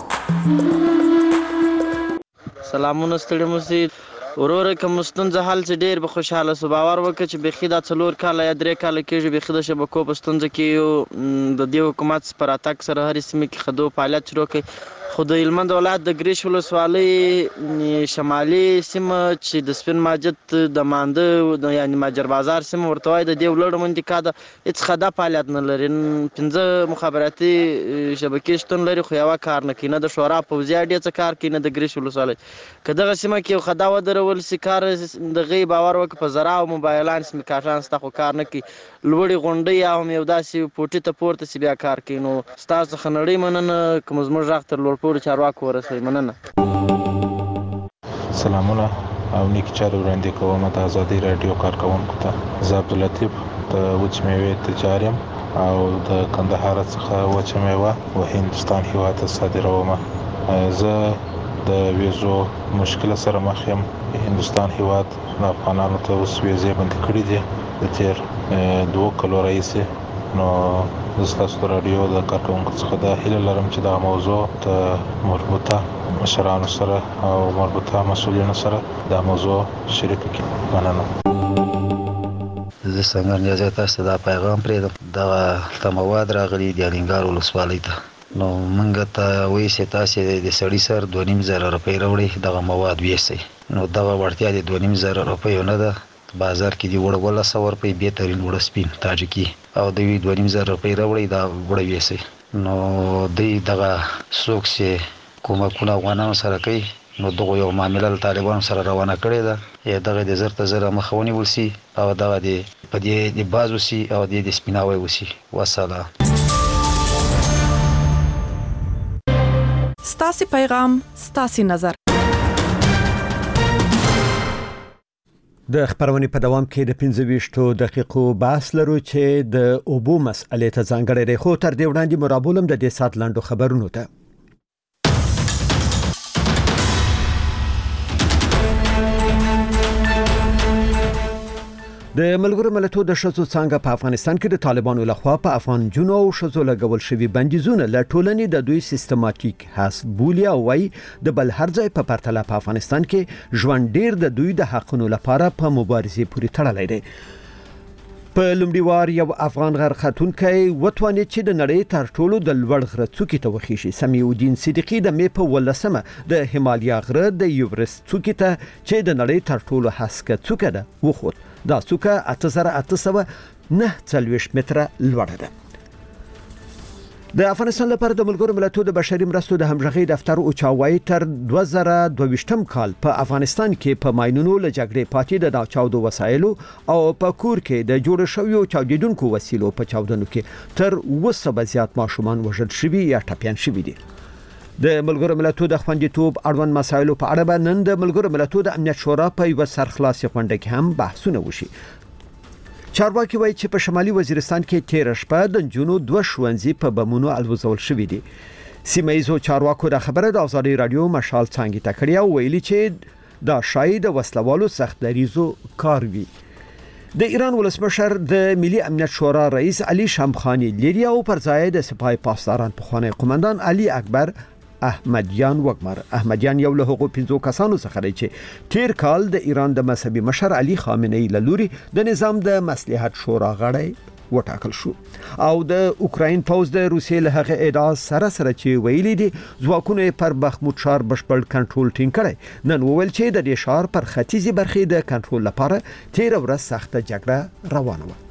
سلامونه ستړي مو وروره کوم ستونزه حل چې ډیر به خوشاله سو باور وکړه چې بخي دا څلور کاله یا درې کاله کېږي بخي د شبکو په ستونزه کې د دې حکومت پر اتاک سره هر سیمه کې خدو فعالیت شروع کړي. خو د هلمند ولایت د ګریش ولسوالۍ شمالي سیمه چې د سپین ماجد د مانده یعنی ماجر بازار سیمه ورته وایي د دې ولړ منطقه ده هېڅ خدا فعالیت نه لري. پنځه مخابراتي شبکې شتون لري خو یوه کار نه کوي، نه د شورا پوځي اډې څه کار کوي نه د ګریش ولسوالۍ. که دغه سیمه کې یو خدا ودرول سي کار دغه باور وکړه په زراعت او موبایلان سیمې کاټان ستا خو کار نه کوي، لوړې غونډۍ یا هم یو داسې پوټي ته پورته سي بیا کار کوي. نو ستاسو څخه نړۍ مننه که زموږ غږ تر لوړ پورې چارواکو ورسوي. مننه. سلامونه او نیک چارې وړاندې کوم د ازادي رادیو کارکوونکو ته. زه عبداللطیف د وچ میوې تجار یم او د کندهار څخه وچه میوه و هندوستان هیواد ته صادروم. زه د ویزو مشکل سره مخ یم. هندوستان هیواد د افغانانو ته اوس ویزې بندي کړي دي د تیر دوه کلو راهیسې. نو زه ستاسو د راډیو د کارکوونکو څخه دا هیله لرم چې دا موضوع د مربوطه مشرانو سره او مربوطه مسؤلینو سره دا موضوع شریک کړي. مننه. زه څنګه نیازه تاسو ته دا پیغام پرېږدم. دغه مواد راغلي د الینګار ولسوالۍ ته، نو موږ ته وایي چې تاسو د سړي سر دوه نیم زره روپۍ راوړئ دغه مواد ویسئ. نو دغه وړتیا د دوه نیم زره روپیو نه ده. بازار کې دی وړ ولا سو روپۍ بهترین وړ سپین تاجکی او د وی دوه نیم زره روپۍ راوړئ دا وړ ویسئ. نو د دغه سوکسي کومکونه افغانانو سره کوي نو دغه یو معاملې طالبانو سره روانه کړې ده یا دغه د زرت زره مخونی ولسی او دغه د پدې د بازو سي او د سپیناوي وسی وسلام. ستاسي پیغام ستاسي نظر. د خبرونې په دوام کې د پنځه ویشتو دقیقو بحث لرو چې د اوبو مسئلې ته ځانګړی دی خو تر دې وړاندې مرابولم د دې سات لاندو خبرونو ته. د ملګرو ملتونو د شذو څنګه په افغانستان کې د طالبانو لخوا په افغان جنو او شذو لګول شوی بندیزونه له ټولنې د دوی سیستماتیک حساب بولی او وای د بل هر ځای په پرتله په افغانستان کې ژوند ډیر د دوی د حقونو لپاره په مبارزې پورې تړلی دی. په لومړي وار یو افغان غر خاتونکي وتواني چې د نړۍ تر ټولو د لوړ غره څوکې ته وخیشي. سمیع الدین صدیقی د مې په ولسمه د هیمالیا غره د یوریست څوکې ته چې د نړۍ تر ټولو هسکه څوکه ده وخوت. دا څوکه اته زره اته سوه نه څلوېښت متره لوړه ده. د افغانستان لپاره د ملګرو ملتونو د بشري مرستو د همغږي دفتر اوچاوي تر دوه زره دوه ویشتم کال په افغانستان کې په ماينونو له جګړې پاتې د چاودو وسایلو او په کور کې د جوړ شویو چاودیدونکو وسیلو په چاودنو کې تر اوه سوه زیات ماشومان وژل شوي یا ټپيان شوي دي. د ملګرو ملتونو د خوندیتوب اړوند مسایلو په اړه به نن د ملګرو ملتونو د امنیت شورا په یو سرخلاصي غونډه کې هم بحثونه وشي. چارواکي وایي چې په شمالي وزیرستان کې تیر شپه د جنو دوه ښوونځي په بمونو الوزول شوي دي. سیمه ایزو چارواکو د خبره د ازادي رادیو مشال څنګه تکړه او ویلي چې دا شاید د وسلوالو سخت دریزو کار وي. د ایران ولسمشر د ملي امنیت شورا رئیس علي شمخانی لري او پر ځای د سپاه پاسداران په خوانی قومندان علي اکبر احمدیان وګمر. احمدیان یو له هغو پنځو کسانو څخه دی چې تیر کال د ایران د مذهبي مشر علي خامنه‌ای له لوري د نظام د مصلحت شورا غړی وټاکل شو او د اوکراین پوز د روسیې له هغه ادعا سره سره چې ویلي دي ځواکونه پر بخموت ښار بشپړ کنټرول ټینګ کړي. نن وویل چې د دې ښار پر ختیځي برخې د کنټرول لپاره تیر ورځ سخته جګړه روانه وه.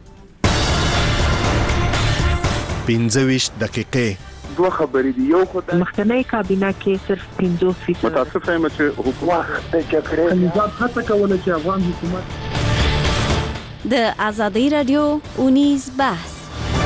پنځه ویشت دقیقې دوه خبرې دي. یو خدای مخکنی کابینه کې صرف پنځوس فیصد متاسف یم چې حکومت د جګړې نظام هڅه کوله چې افغان حکومت د ازادي رادیو اونیز بحث.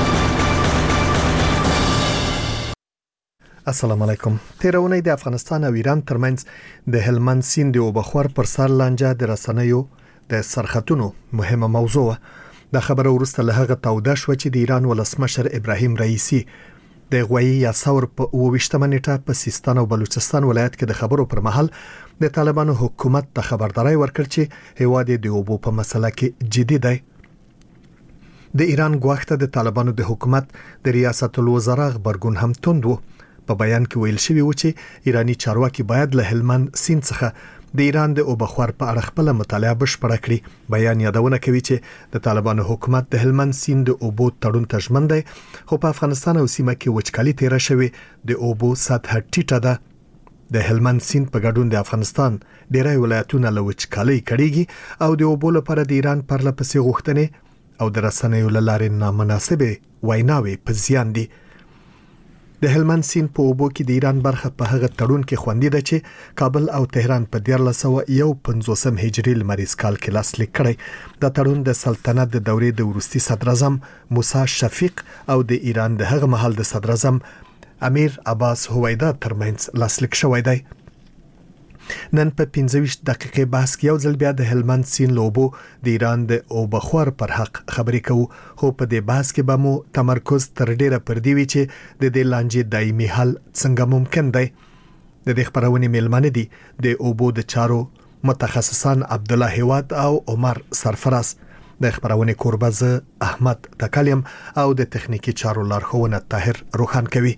السلام علیکم. تیرونه د افغانستان او ایران ترمنځ د هلمند سیند او بخور پر سر لانجه د رسنیو د سرختونو مهمه موضوع ده. خبره ورسته له هغه توده شو چې د ایران ولسمشر ابراهیم رئیسی د غوي یا ثور په اوويشتمه نیټه په سیستان او بلوچستان ولایت کې د خبرو پر مهال د طالبانو حکومت ته خبرداري ورکړ چې هیواد د اوبو په مسله کې جدي دی. د ایران غوښته د طالبانو د حکومت د ریاست الوزرا خبرګون هم توند وو. په بیان کې ویل شوی و چې ایرانی چارواکي باید له هلمند سیند څخه د ایران د اوبخور په اړه خپل مطالعه بشپړه کړي. بیان یادونه کوي چې د طالبانو حکومت د هلمند سیند د اوبو تړون ته ژمن دی خو په افغانستان او سیمه کې وچکالي تیر شوی د اوبو سطح ټیټه ده. د هلمند سیند په ګډون د افغانستان ډیری ولایتونه له وچکالۍ کړيږي او د اوبو لپاره د ایران پر لپسې غوښتنې او د رسنیو لارې نامناسبه ویناوي په زیان دي. د هلمند سیند په اوبو کې د ایران برخه په هغه تړون کې خوندي ده چې کابل او تهران په دیارلس سوه یو پنځوسم هجري لمریز کال کې لاسلیک کړی. دا تړون د سلطنت د دورې د وروستي صدراعظم موسی شفیق او د ایران د هغه مهال د صدراعظم امیر عباس هویدا ترمنځ لاسلیک شوی دی. نن په پنځه ویشت دقیقې بحث کې یو ځل بیا د هلمند سیند لوبو د ایران د اوبخور پر حق خبرې کوو خو په دې بحث کې به مو تمرکز تر ډیره پر دی وی چې د دې لانجې دایمي حل څنګه ممکن دی. د دې خبرونې میلمانه دي د اوبو د چارو متخصصان عبد الله هیواد او عمر سرفراز. د خبرونې کوربه احمد تکلیم او د تخنیکی چارو لارښوونه طاهر روحان کوي.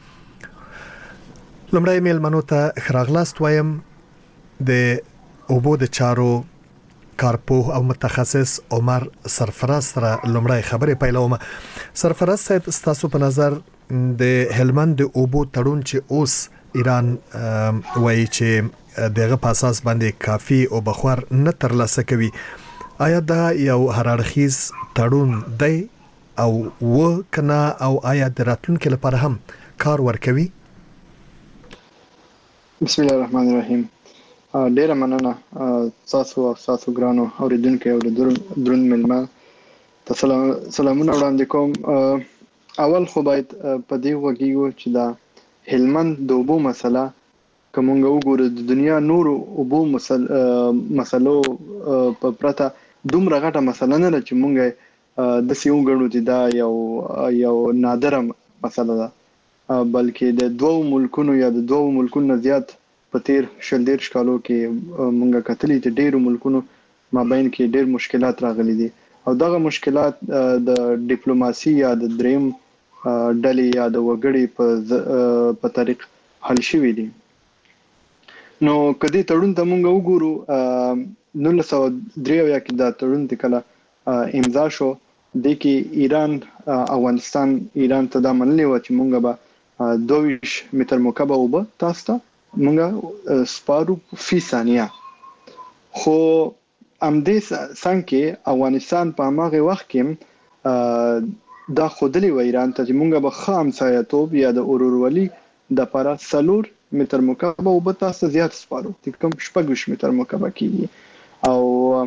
لمړی میلمنو ته خراغلاست وایم د اوبو د چارو کارپوه او متخصص عمر سرفراز سره لمړی خبرې پیلوم. سرفراز صاحب ستاسو په نظر د هلمند د اوبو تړون چې اوس ایران وایي چې دغه په اساس باندې کافي او بخور نه ترلاسه کوي، آیا دا یو هررخیز تړون دی او و کنا او آیا د راتلونکو لپاره هم کار ورکوي؟ بسم الله الرحمن الرحیم. ډیره مننه تاسو او تاسو ګرانو اوریدونکو او درون ملما ته سلامونه وړاندې کوم. اول خو باید په دې وګیو چې دا هلمند د اوبو مسله کومه وګوره د دنیا نور اوبو مسلو په پرته دومره غټه مسله نه ده چې مونږ د سیو غړو دي دا یو یو نادره مسله ده، بلکې د دوو ملکونو یا د دوو ملکونو زیات په تیر شل دیرش کالو کې مونږه کتلې چې ډیرو ملکونو مابین کې ډیر مشکلات راغلي دي او دغه مشکلات د ډیپلوماسي یا د دریم ډلې یا د وګړي په په طریق حل شوي دي. نو کدی تړون ته مونږ وګورو نولس سوه درې اویا کې دا تړون د کله امضا شو، د کې ایران افغانستان ایران ته دا منلې و چې مونږ به دوه ویشت متر مکعب اوبه تاسو ته مونږ سپارو فی ثانیه. خو امدې څنګه افغانستان په هغه وخت کې دا خودلی و ایران ته چې مونږ به خام سایتوب یا د اورورولي د لپاره سلور متر مکعب او به تاسو زیات سپارو چې کوم شپږ متر مکعب کیږي او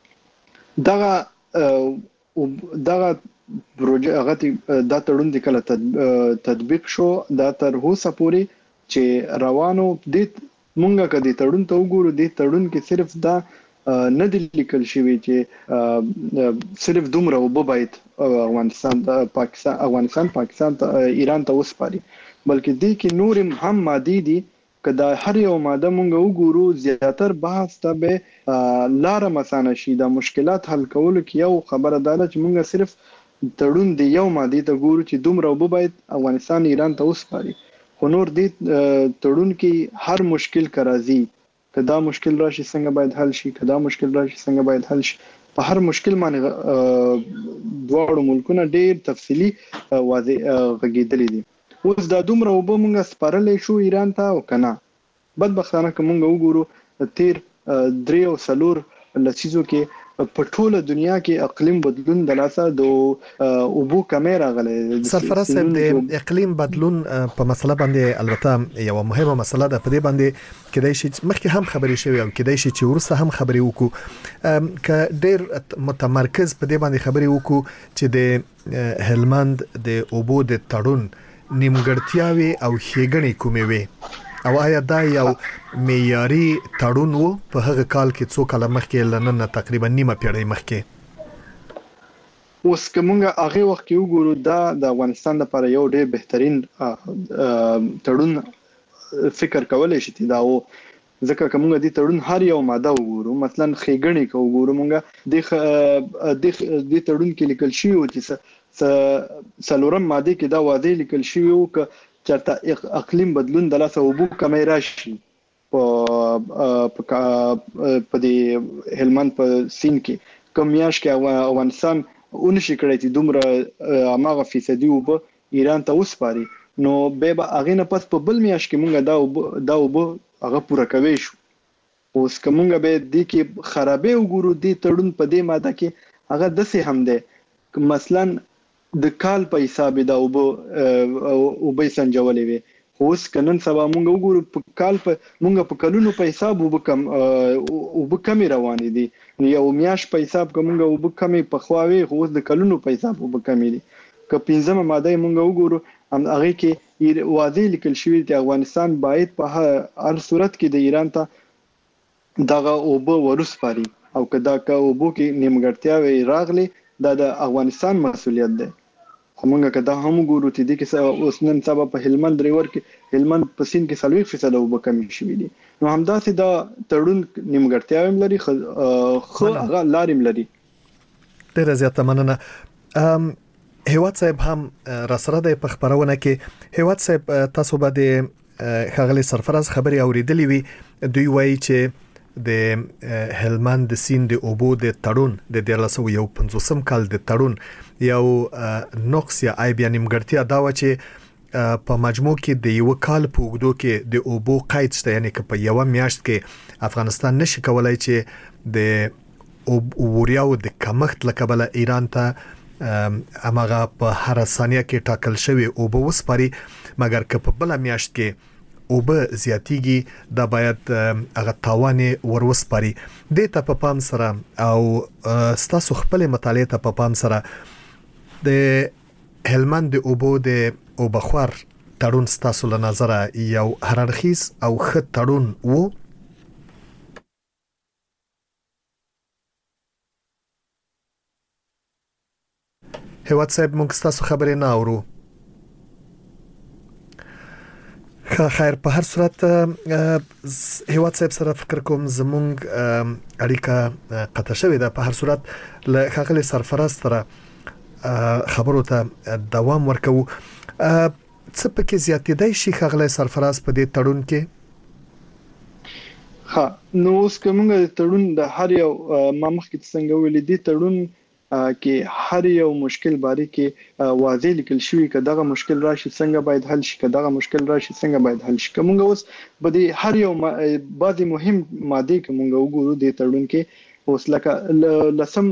دغه دغه پروژه هغه د تړون د کله تطبیق شو دا تر اوسه پورې چې روانو د مونږه کدي تړون ته وګورو د تړون کې صرف دا نه د لیکل شوی چې صرف دومره وب باید افغانستان د پاکستان افغانستان پاکستان ته ایران ته وسپاري، بلکې د کې نور هم مادي دي کدا هر یو ماده مونږ وګورو زیاتر بحث ته به لار مسانه شي د مشکلات حل کولو کې یو خبره ده چې مونږ صرف تړون دی یو مادي ته ګورو چې دومره وب باید افغانستان ایران ته وسپاري، خو نور دی تړون کې هر مشکل کرازي کدا مشکل راشي څنګه باید حل شي کدا مشکل راشي څنګه باید حل شي په هر مشکل باندې دواړو ملکونه ډېر تفصیلی واضح غږیدلې دي. اوس دا دومره وب مونږه سپارلې شو ایران ته او کنه بدبختانه کومه وګورو تیر درې او سلور لسیزو کې په ټوله دنیا کې اقلیم بدلون د لاسه د اوبو کمیرا غلې سرفراز صاحب د اقلیم بدلون په مسله باندې البته یو مهمه مسله ده، په دې باندې کدای شي مخکې هم خبرې شوي او کدای شي چې ورسره هم خبرې وکړو ک ډېر متمرکز په دې باندې خبرې وکړو چې د هلمند د اوبو د تړون نیمګړتیاوي او ښېګڼې کومې وي او آیا دا یو معیاري تړون وو په هغه کال کې څو کاله مخکې لنن تقریبا نیمه پیړۍ مخکې؟ اوس کومه هغه وخت کې وګورو دا د افغانستان لپاره یو ډېر بهترین تړون فکر کولای شي دا و ځکه کومه دي تړون هر یو ماده وګورو مثلا ښېګڼې کو وګورو مونږه د د تړون کې لیکل شوی و چې سلورم ماده کې دا واضح لیکل شوی و ک چرته اقلیم بدلون د لاسه وبو کمی راشي په په د هلمند په سین کې کمیاش کې افغانستان اونشي کړی چې دومره اماغه فیصدي وب ایران ته وسپاري نو به به اغه نه پس په بل میاش کې مونږ دا دا وب هغه پوره کوي شو. اوس کومه به د کې خرابې وګورو د تړون په دې ماده کې هغه د سه هم ده مثلا د کال په حساب دا وب او به سنجولې وي، خو اوس کنن سبا مونږ وګورو په کال په مونږ په کلونو په حساب وب کم او به کم روان دي یو میاش په حساب کومه وب کم په خواوي خو اوس د کلونو په حساب وب کم دي. ک پنځمه ماده مونږ وګورو هم هغه کې واضح لیکل شوی چې افغانستان باید په هر صورت کې د ایران ته دغه وب ورسپاري او کدا کا وب کې نیمګړتیاوي راغلي دا د افغانستان مسؤلیت ده. همغه کدا هم ګورو چې د کې اوس نن سبا په هلمند ریور کې هلمند په سین کې سلوي فیصد وب کمی شوی دي نو همداسې دا تړون نیمګړتیاوي لري خو هغه لاریم لري. ډېر زیاته مننه. هیواد صاحب هم را سره د خبرونه کې هیواد صاحب تاسو باندې خغلی سرفراز خبري اوریدلې وي دوی وایي چې د هلمند د سیند د اوبو د تړون د دیرلسو یو پنځوسم کال د تړون یو نقص یا عیب یا نیمګړتیا دا و چې په مجموع کې د یو کال په اوږدو کې د اوبو قید شته، یعنی که په یو میاشت کې افغانستان نشي کولای چې د اوریاو د کمښت لکبله ایران ته امغه په هر ثانیه کې ټاکل شوی او به وسپاري مګر که په بل میاشت کې او به زیاتیږي دا باید هغه تاوان وروسپاري د ته په پام سره او ستاسو خپل مطالعه ته په پام سره د هلمند د اوبو د اوبخور تړون ستاسو له نظره یو هررخیز او خط تړون وو هیواد صاحب موږ ستاسو خبرې نه اورو خیر په هر صورت هیواد صاحب سره فکر کوم زمونږ اړیکه قطع شوې ده په هر صورت له خغلی سرفراز سره خبرو ته دوام ورکو څه پکې زیاتېدای شي خغلی سرفراز په دې تړون کې ها نو اوس کومه تړون د هر یو ما مخکې څنګه ویل دي تړون کې هر یو مشکل باره کې واضح لیکل شوی ک دغه مشکل راشي څنګه باید حل شي ک دغه مشکل راشي څنګه باید حل شي کومه اوس په دې هر یو بعضی مهم ماده کومه وګورو د تړون کې اوس لکه لسم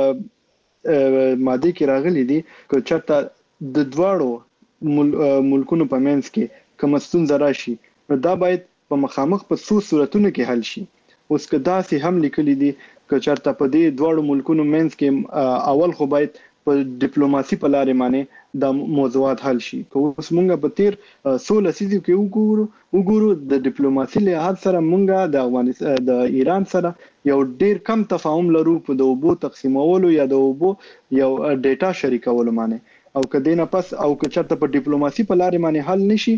ماده کې راغلي دي ک چرته د دواړو ملکونو په منځ کې کوم ستونزه راشي دا باید په مخامخ په څو صورتونو کې حل شي اوس که دا سي هم لیکلي دي که چرته په دې دواړو ملکونو منځ کې اول خو باید په ډیپلوماسي په لارې باندې د موضوعات حل شي که اوس مونږ په تیر څو لسیزو کې وګورو وګورو د ډیپلوماسي له سره مونږ د افغانستان د ایران سره یو ډیر کم تفاهم لرو په د اوبو تقسیمولو یا د اوبو یو ډیټا شریکولو باندې او که دینه پس او که چرته په ډیپلوماسي په لارې باندې حل نشي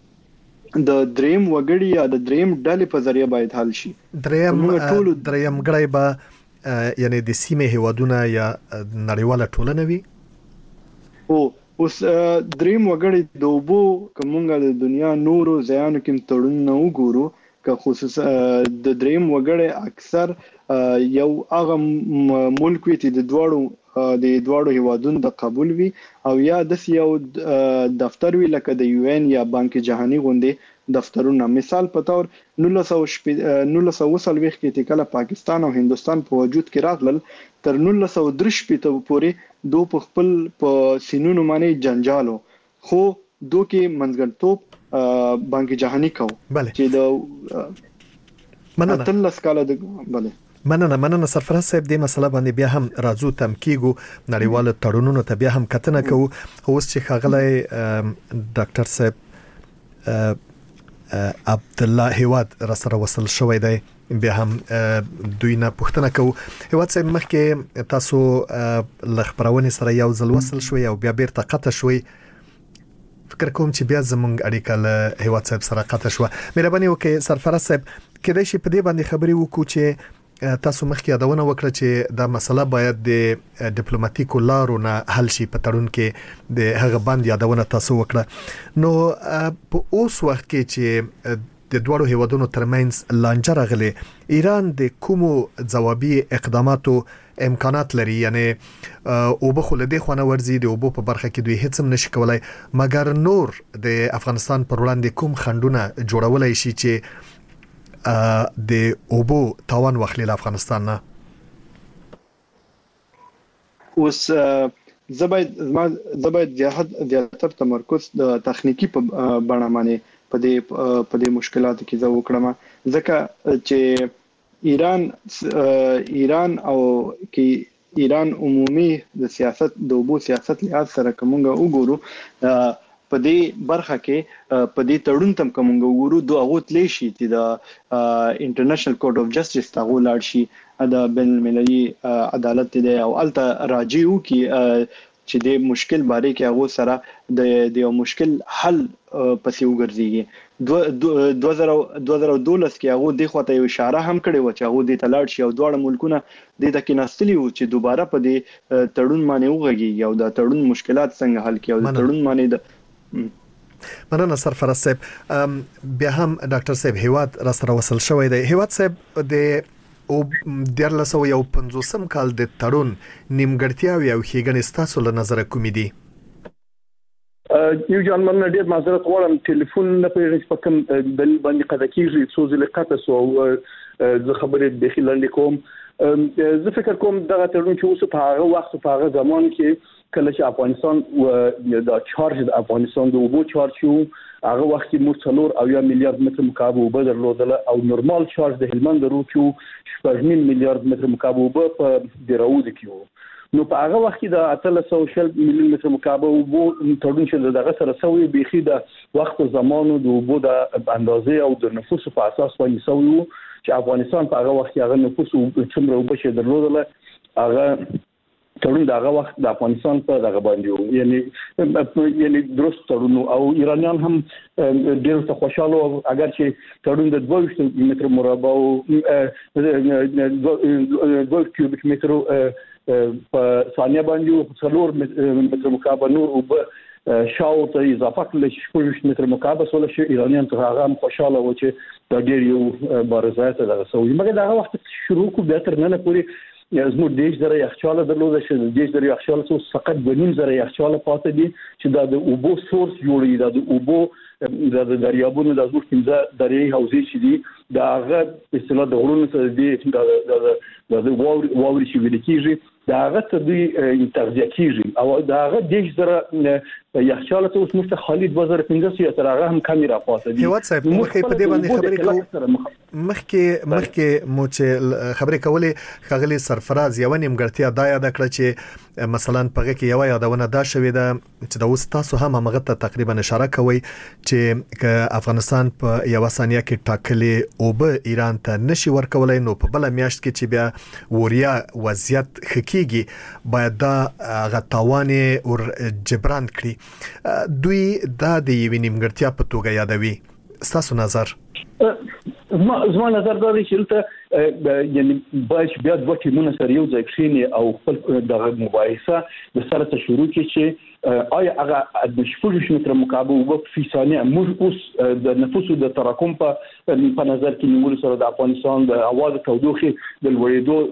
د دریم وګړي یا د دریم ډلې په ذریعہ باید حل شي دریم دریم غړي به یعنی د سیمه هیوادونه یا نړیواله ټولنه وي او اوس دریم وګړي د وبو کومه د دنیا نورو ځایانو کې تړون نه وګورو که خصوصا د دریم وګړي اکثر یو هغه ملک وي چې د دوړو د دوړو هیوادونو د قبول وي او یا د یو دفتر وی لکه د یو ان یا بانک جهانی غونډې دفترونه مثال په تور نولس سوه وسلويخ کې کله پاکستان او هندستان په وجود کې راغلل تر نولس سوه درې پورې پورې دو په خپل په سینونو باندې جنجالو خو دو کې منځګړتوب بانک جهانی کو چې د مننه تلس کاله د بله مننه مننه سرفراز صاحب دې مسله باندې بیا هم راځو تم کیګو نړیوال تړونونو ته بیا هم کتنه کوو اوس چې خغلی ډاکټر صاحب عبد الله هیواد را سره وصل شوی دی بیا هم دوی نه پوښتنه کوو هیواد صاحب مخکې تاسو لخبرونه سره یو ځل وصل شوی او بیا بیرته قطع شوی فکر کوم چې بیا زمونږ اړیکه له هیواد صاحب سره قطع شوه مهرباني وکړئ سرفراز صاحب کله چې په دې باندې خبري وکړو چې تاسو مخکې یادونه وکړه چې دا مسله باید د ډیپلوماټیکو لارو نه حل شي په تړون کې د هغه باندې یادونه تاسو وکړه نو په اوس وخت کې چې د دوړو هیوادونو ترمنځ لانجه راغلي ایران د کومو ځوابي اقداماتو امکانات لري یعنی او به خل د خونه ورزي د اوبو په برخه کې دوی هیڅ هم نشي کولای مګر نور د افغانستان پر وړاندې کوم خندونه جوړولای شي چې د اوبو تاوان واخلي له افغانستان نه اوس زباید زباید زیاتر تمرکز د تخنیکی په بڼه باندې په دې په دې مشکلاتو کې زه وکړم ځکه چې ایران ایران او کې ایران عمومي د سیاست د اوبو سیاست لحاظ سره کومه وګورو په دې برخه کې په دې تړون تم کومه وګورو دوه غوت لشي چې د انټرنیشنل کورټ اف جسټس تاغو لاړ شي د بین المللي عدالت دی او الته راجیو کې چې د مشکل باره کې هغه سره د د مشکل حل پسې وګرځيږي دوه هزار دولس کې هغه د خواته یو اشاره هم کړې و چې هغه د تلاړ شي او دواړه ملکونه د دکې نستلی و چې دوباره په دې تړون باندې وغږي او د تړون مشکلات څنګه حل کیږي او د تړون باندې د مننه سرفراز صاحب بیا هم ډاکټر صاحب هیواد را سره وصل شوی دی هیواد صاحب د او د لسو یو پنځوسم کال د تړون نیمګړتیاوي او ښېګڼې ستاسو له نظره کومې دي یو ځان من ډیر معذرت غواړم ټلیفون نه پیژنې په کوم دلیل باندې قضا کیږي څو ځله قطع سو زه خبرې د خلانډ کوم زه فکر کوم دغه تړون چې اوس په هغه وخت په هغه زمان کې کله چې افغانستان و د چارج د افغانستان د اوبو چارج شو هغه وخت کې موږ څلور او یا میلیارډ متر مکعب اوبه درلودل او نورمال چارج د هلمند درو کې شپږ نیم میلیارډ متر مکعب اوبه په دراود کې وو. نو په هغه وخت کې د اتلس او شل میلیون متر مکعب اوبو تړون چې دغه سره سوی بيخي د وخت زمانو د اوبو د اندازې او د نفوس په اساس باندې سوی وو چې افغانستان په هغه وخت کې هغه نفوس څومره اوبه چې درلودل هغه تړون دغه وخت د افغانستان په دغه باندې وو یعنی یعنی درست تړون او ایرانیان هم ډېر څه خوشاله اگر چې تړون د دوه ویشت متر مربع او دوه کیوبیک متر په ثانیه باندې څلور متر مکعب نور اوبه شاو ته اضافه کړل چې شپږ متر مکعب سول شي ایرانیان ته هغه هم خوشاله و چې د ډېر یو بارزایت دغه سوي مګر دغه وخت شروع کو به تر نه پوری زموږ دیش زره یخچاله درلوده چې دیش زره یخچاله څو فقط بنیم زره یخچاله پاتې دي چې د اوبو سورس جوړي د اوبو د دریابونو د زور پنځه درې حوزې چې دي دا هغه په اصطلاح د غرونو سره دي د د واوري واوري چې ویل کیږي دا هغه ته دوی تغذیه کیږي او دا هغه دیش زره یخچاله ته اوس مشته خالد دوه زره پنځه تر هغه هم کمی را پاتې دي. هیواد صاحب مخکې په دې باندې خبرې کوو مخکې مخکې مو چې خبرې کولې خغلی سرفراز یو نیمګړتیا دا یاد کړ چې مثلا په کې یو یادونه دا شوې ده چې د اوس تاسو هم هغه ته تقریبا اشاره کوي چې افغانستان په یو ثانیه کې ټاکلې او به ایران ته نشي ورکولای نو په بل میاشت کې چې بیا وریا وضعیت خکېږي باید دا غتاوانه ور جبران کړي دوی دا د یوې نیمګړتیا په توګه یادوي. ستاسو نظر؟ زما زما نظر دا دی چې ته یعنی باید بیا دوه ټیمونه سره یو ځای کښیني او خپل د مباحثه د سره ته شروع کړي چې آیا هغه د شپږ متر مکعب اوبه په ثانیه موږ اوس د نفوسو د تراکم په په نظر کې نیول سره د افغانستان د اواز تودوخه د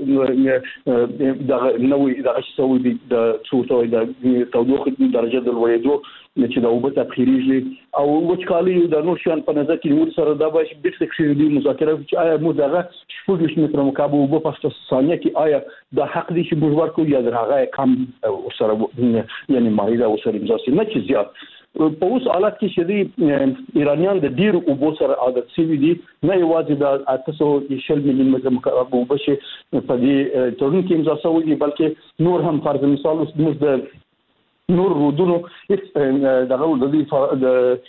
لوړېدو د نوې د غشسوي د څوټوي د تودوخه درجه د لوړېدو چې د اوبه تبخیریږي او وچکالي د نور شان په نظر کې نیول سره دا به د سکشن دی مذاکره چې آیا موږ دغه شپږ متر مکعب اوبه په ثانیه کې آیا د حق دي چې موږ ورکو یا درغه کم سره یعنی مایده او سره امزاسي نه چې زیات په اوس حالت کې چې دی ایرانیان د ډیر اوبو سره عادت شوي دي نه یوازې د اته سوه شل میلیون متر مکعب اوبه چې په دې تړون کې امضا شوی دي بلکې نور هم فرض مثال اوس موږ د نور رودونو دغه د دې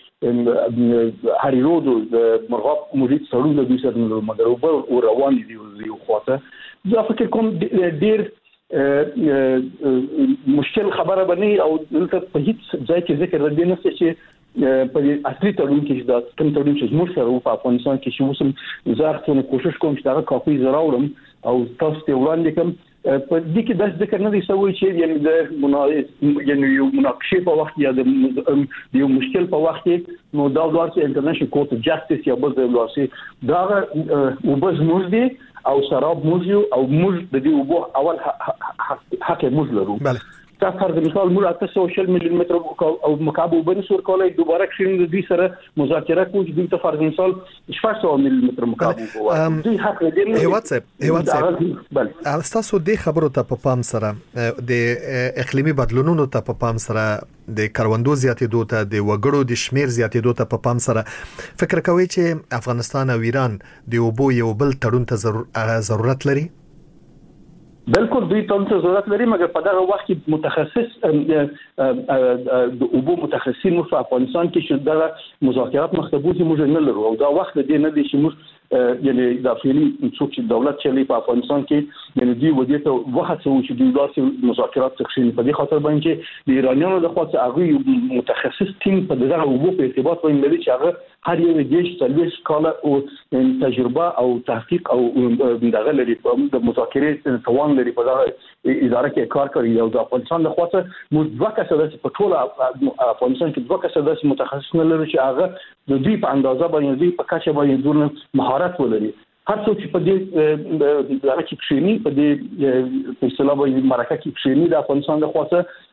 د هریرود د مرغاب موجود سړو د دوی سره مګر او روان دي یو خواته دا فکر کوم ډیر مشکل خبره بني او دلته په هیڅ ځای کې ذکر ردی نه چې په اصلي تړون کې دا کوم تړون چې موږ سره په افغانستان کې چې اوسم زه کوشش کوم چې دا کاپي زراوړم او تاسو ته وړاندې کوم په دې کې د ذکر نه دی سوي چې یعنی د مناقشه یعنی یو مناقشه په وخت یا د یو مشکل په وخت کې نو دا ورته انټرنیشنل کورټ اف جاستس یا بل ځای ورسي دا او بس موږ دي او سراب موږ او موږ د دې وبو اول حق موږ لرو. بله دا فرض مثال موږ اته سوه شل میلیون متر او مکعب وبني سور کولای دوباره کښین د دې سره مذاکره کوي د ته فرض مثال شپږ سوه میلیون متر مکعب وبو دوی حق لري. هیواد صاحب هیواد صاحب بله تاسو د خبرو ته په پام سره د اقلیمي بدلونونو ته په پام سره د کروندو زیاتېدو ته د وګړو د شمیر زیاتېدو ته په پام سره فکر کوي چې افغانستان او ایران د اوبو یو بل تړون ته ضرورت لري؟ بالکل دوی ته ضرورت لري مګر په دغه وخت کې متخصص د اوبو متخصصین مو په افغانستان کې چې دغه مذاکرات مختبوزي موږ نه لرو او دا وخت دې نه دی چې موږ یعنی د فعلی څوک چې دولت چلی په افغانستان کې یعنی دی ودی ته وخت څو چې دوی داسې مذاکرات تخشین په دې خاطر باندې د ایرانیانو د خاطر هغه متخصص ټیم په دغه اوبو په ارتباط باندې لري چې هغه هر یو دیش څلوي کاله او تجربه او تحقیق او دغه لري د مذاکرې توان لري په دغه اداره کې کار کوي او د افغانستان د خاطر موږ دوه کسه د په ټول افغانستان کې دوه کسه د متخصص نه لري چې هغه د دوی په اندازه باندې دوی په کچه باندې دونه مهارت ولري. هر څوک چې په دې دغه کې کښینی په دې په اصطلاح باندې مرکه کې کښینی د افغانستان د خاطر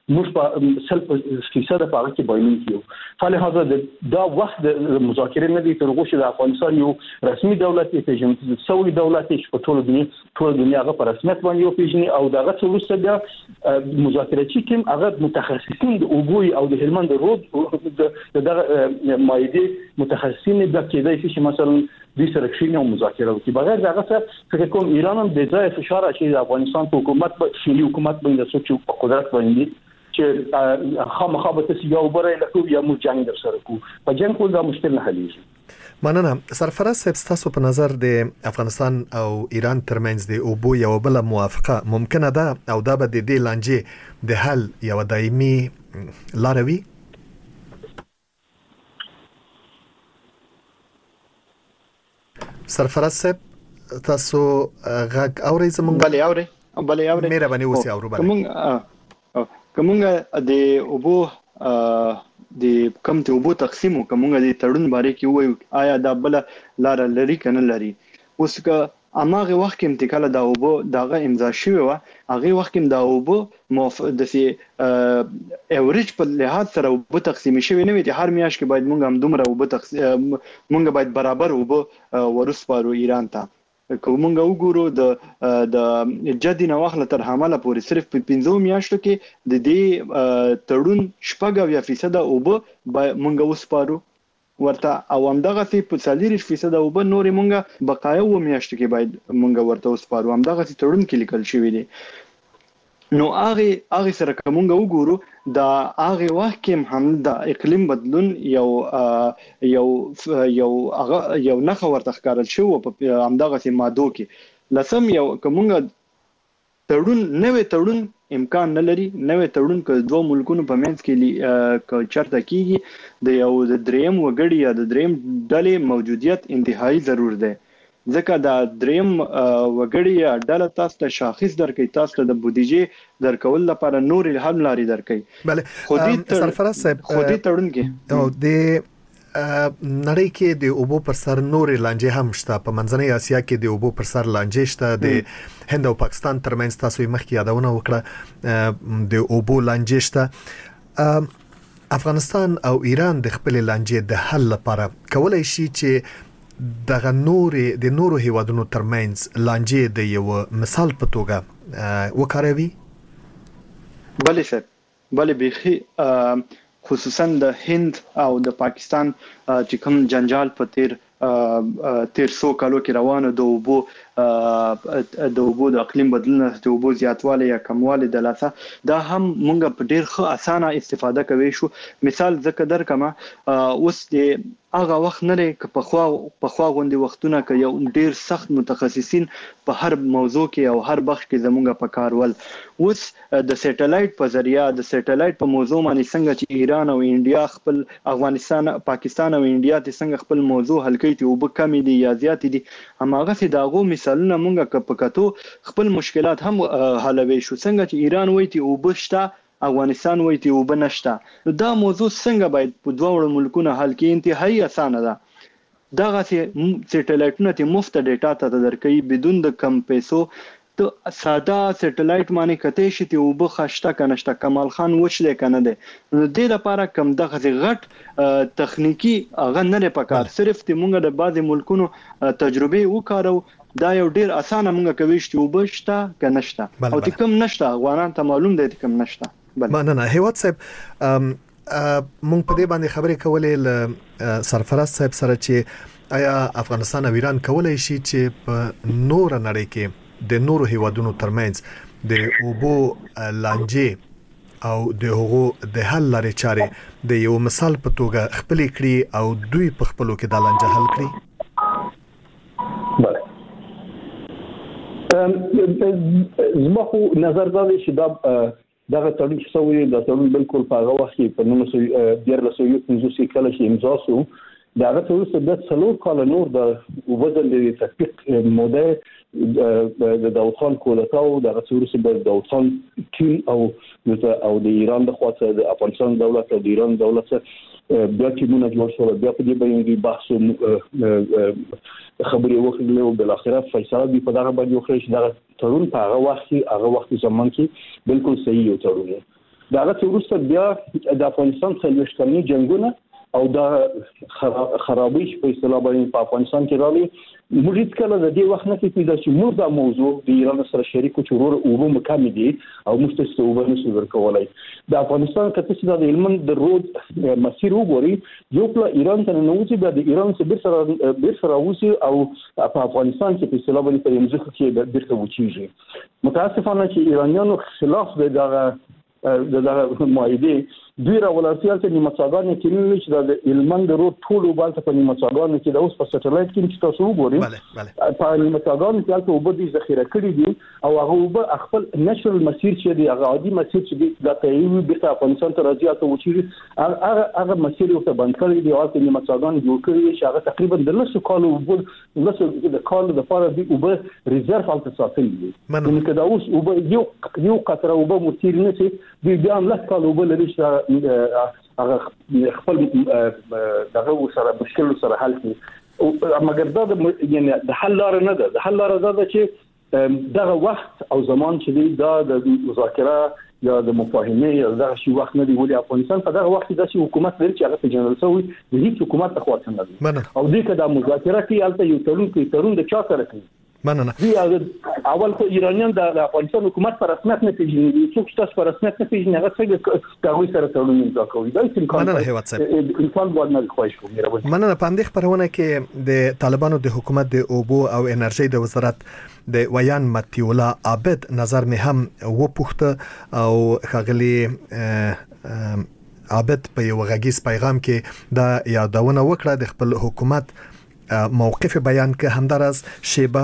موږ په سل فیصد په هغه کې بایلون کیو فلهذا دا وخت د مذاکرې نه دي تر هغه چې د افغانستان یو رسمي دولت پیژندل شوی دولت چې په ټول دنیا ټول دنیا هغه په رسمیت باندې یو پیژني او دغه څه وروسته بیا مذاکراتي ټیم هغه متخصصین د اوبوي او د هلمند رود د دغه مایده متخصصین د کېدای شي مثلا د سرکشن او مذاکره وکړي بغیر دغه څه فکر کوم ایران هم د ځای فشار اچي د افغانستان په حکومت په شلی حکومت باندې څه په قدرت باندې چې خامخا به تاسو یو بره لکه یا مو جنگ در سره کو په جنگ کول دا مشکل نه حلېږي. مننه. سرفراز صاحب تاسو په نظر د افغانستان او ایران ترمنځ د اوبو یو بل موافقه ممکنه ده او دا به د دې لانجې د حل یو دایمي لار وي؟ سرفراز صاحب تاسو غږ اورئ زمونږ؟ بله اورئ بله اورئ مهرباني وکړئ اورو بله. کومه د اوبو د کم ته اوبو تقسیم کومه د تړون باره کې وایو آیا دا بل لار لري کنه لري؟ اوس که اماغه وخت کې انتقال د اوبو دغه امضا شوی و هغه وخت کې د اوبو د سي ایوریج په لحاظ سره اوبو تقسیم شوی نه وي هر میاش کې باید مونږ هم دومره اوبو تقسیم مونږ باید برابر اوبو ورسپارو ایران ته. کومنګ وګورو د د جدي نواخله تر حمله پورې صرف په پنځو میاشتو کې د دې تړون شپږ فیصد اوبه مونږ وسپارو ورته او همدغه سي په څلور فیصد اوبه نور مونږ بقایا و میاشتو کې باید مونږ ورته وسپارو همدغه سي تړون کې لیکل شوی دی. نو هغه هغه سره کومنګ وګورو دا هغه وخت کې هم د اقلیم بدلون یو یو یو هغه یو نخ ورته ښکارل شو په همدغه سي مادو کې لسم یو کومنګ تړون نوې تړون امکان نه لري نوې تړون ک دوه ملکونو په منځ کې ک چرته کیږي د یو د دریم وګړي یا د دریم ډلې موجودیت انتهایی ضرور ده ځکه دا دریم وګړي یا ډله تاسو ته شاخص درکې تاسو ته د بودیجې درکول لپاره نور الهام لري درکې. بله سرفراز صاحب خودي تړون کې او د نړۍ کې د اوبو پر سر نور لانجې هم شته په منځنۍ اسیا کې د اوبو پر سر لانجې شته د هند او پاکستان ترمنځ تاسو یې مخکې یادونه وکړه د اوبو لانجې شته. افغانستان او ایران د خپل لانجې د حل لپاره کولای شي چې دغه نورې د نورو هیوادونو ترمنځ لانجې د یو مثال په توګه وکاروي؟ بله سر بله بيخي خصوصا د هند او د پاکستان چې کوم جنجال په تیر تیر سو کالو کې روانه د اوبو د اوبو د اقلیم بدلون د اوبو زیاتوالی یا کموالی د لاسه دا هم مونږ په ډیر ښه اسانه استفاده کوي شو. مثال ذکر درکمه اوس د هغه وخت نه لري په خوا په خوا غونډې وختونه کې یو ډیر سخت متخصصین په هر موضوع کې او هر بخش کې زمونږ په کار ول. اوس د سټلایټ په ذریعہ د سټلایټ په موضوع باندې څنګه چې ایران او انډیا خپل افغانستان پاکستان او انډیا ته څنګه خپل موضوع حل کوي ته وب کمی دي یا زیات دي هماغه سي داغو مثالونه مونږه په کتو خپل مشکلات هم حلوي شو. څنګه چې ایران وایي ته وبشتا افغانستان وایي ته وبنشتا دا موضوع څنګه باید په دوه ملکونو حل کې انتهایی اسانه ده. دغه سټلایټونه ته مفت ډیټا ته درکې بدون د کم پیسو ته ساده سټلایټ باندې کته شي ته وب خشته کنهشته کمال خان وچلې کنه ده نو د دې لپاره کم دغه غټ تخنیکی هغه نه پکار صرف ته مونږ د بعض ملکونو تجربه وکړو دا یو ډیر اسانه مونږ کوي چې وبشته کنهشته او ته کم نشته افغانان ته معلوم دی کم نشته. مننه. هیواد صاحب مونږ په دې باندې خبرې کولې ل سرفراز صاحب سره چې آیا افغانستان او ایران کولای شي چې په نور نړۍ کې د نورو هیوادونو ترمنځ د اوبو لانجې او د هغو د حل لارې چارې د یو مثال په توګه خپل کړي او دوی په خپلو کې د لانجه حل کړي؟ بله زما خو نظر دا دی چې دا دغه تړون چې سوی د تړون بالکل په هغه وخت کې په نولس سوه دیارلس سوه یو پنځوس کال کې امضا شو دا هغه وروسته د څلور کال نور د وزن د تطبیق موده د داود خان کولتاو د وروسته د داود خان ټیم او او د ایران د خواته د افغانستان دولت او د ایران دولت بیا ټیمونه جوړ شول بیا په دې باندې بحث خبرې وکړلې او بل اخره فیصله دی په دغه باندې وکړه چې دا تړون په هغه وخت هغه وخت زمان کې بالکل صحیح یو تړون دا غته وروسته بیا د افغانستان څلوېښت کلنی جنگونه او دا خرابې په اصطلاح باندې په افغانستان کې راغلي. موږ هیڅ کله د دې وخت نه کېږي چې موږ دا موضوع د ایران سره شریکو چې ورور اوبه مکمل دي او موږ ته اوبه نشو ورکولای. د افغانستان کته چې د علم د رود مسیر وګوري یو پلا ایران ته نه وځي د ایران څخه بیر سره بیر سره وځي او په افغانستان کې په اصطلاح باندې په یمځخه کې بیرته وچیږي. متاسفانه چې ایرانیانو خلاف د دغه د دغه معاهده دوی راولاتیال ته نیمه څاګانې کې چې د علمند رود ټول وبالته په نیمه څاګانې کې د اوس په سټلایټ کې چې تاسو وګورئ په نیمه څاګانې کې تاسو وبدي ذخیره کړی دي او هغه وب خپل نېشنل مسیر چې دی هغه عادي مسیر چې دی د تایوي د افغانستان ته راځي او چې هغه هغه مسیر یو ته بند کړی دی او د نیمه څاګانې جوړ کړی چې هغه تقریبا د لسو کالو وب لسو د کال د فار دی وب ریزرف الته ساتل دي نو کدا اوس وب یو یو قطره وب مسیر نه شي دی بیا هم لس کالو وب لري هغه خپل دغه سره مشکل سره حل کړي مګر دا د یعنی د حل لار نه ده. د حل لار دا ده چې دغه وخت او زمان چې دی دا د مذاکره یا د مفاهمه یا دغه شی وخت نه دی ولې افغانستان په دغه وخت د حکومت لري چې هغه په جنرال سوي د هیڅ حکومت ته خواته نه دی او دې کده مذاکره کوي البته یو تړون کوي تړون د چا سره کوي مننه. دی اول خو ایرانیان د افغانستان حکومت پر رسمیت نه پیژني څوک چې تاسو پر رسمیت نه پیژني هغه څنګه کاوي سره تړون امضا کوي دا څنګه مننه هیواد صاحب انسان باندې خوښ کوم مهرباني. مننه. په دې خبرونه کې د طالبانو د حکومت د اوبو او انرژي د وزارت د ویان متیولا عابد نظر مې هم وپوښته او خغلی عابد په یو غږیز پیغام کې دا یادونه وکړه د خپل حکومت موقف بیان که همدارس شیبه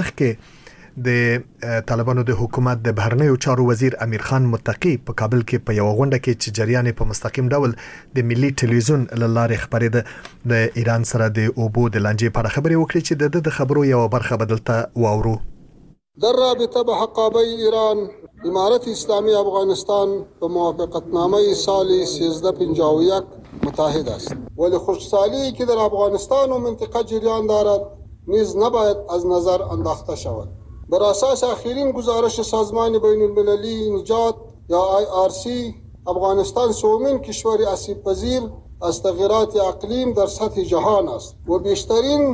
مخکې د طالبانو د حکومت د بهرنیو چارو وزیر امیر خان متقی په کابل کې په یو غونډه کې چې جریان په مستقیم ډول د ملي ټلویزیون لاره خبرېده د ایران سره د اوبو د لانجې په اړه خبرې وکړي چې د خبرو یو برخه بدلته واورو. در رابطه به حقابه ایران امارت اسلامی افغانستان به موافقتنامه سال سیزده پنجاه و یک متحد است ولی خوشحالی که در افغانستان و منطقه جریان دارد نیز نباید از نظر انداخته شود. بر اساس اخیرین گزارش سازمان بین المللی نجات یا آی آر سی افغانستان سومین کشور آسیب پذیر از تغییرات اقلیم در سطح جهان است و بیشترین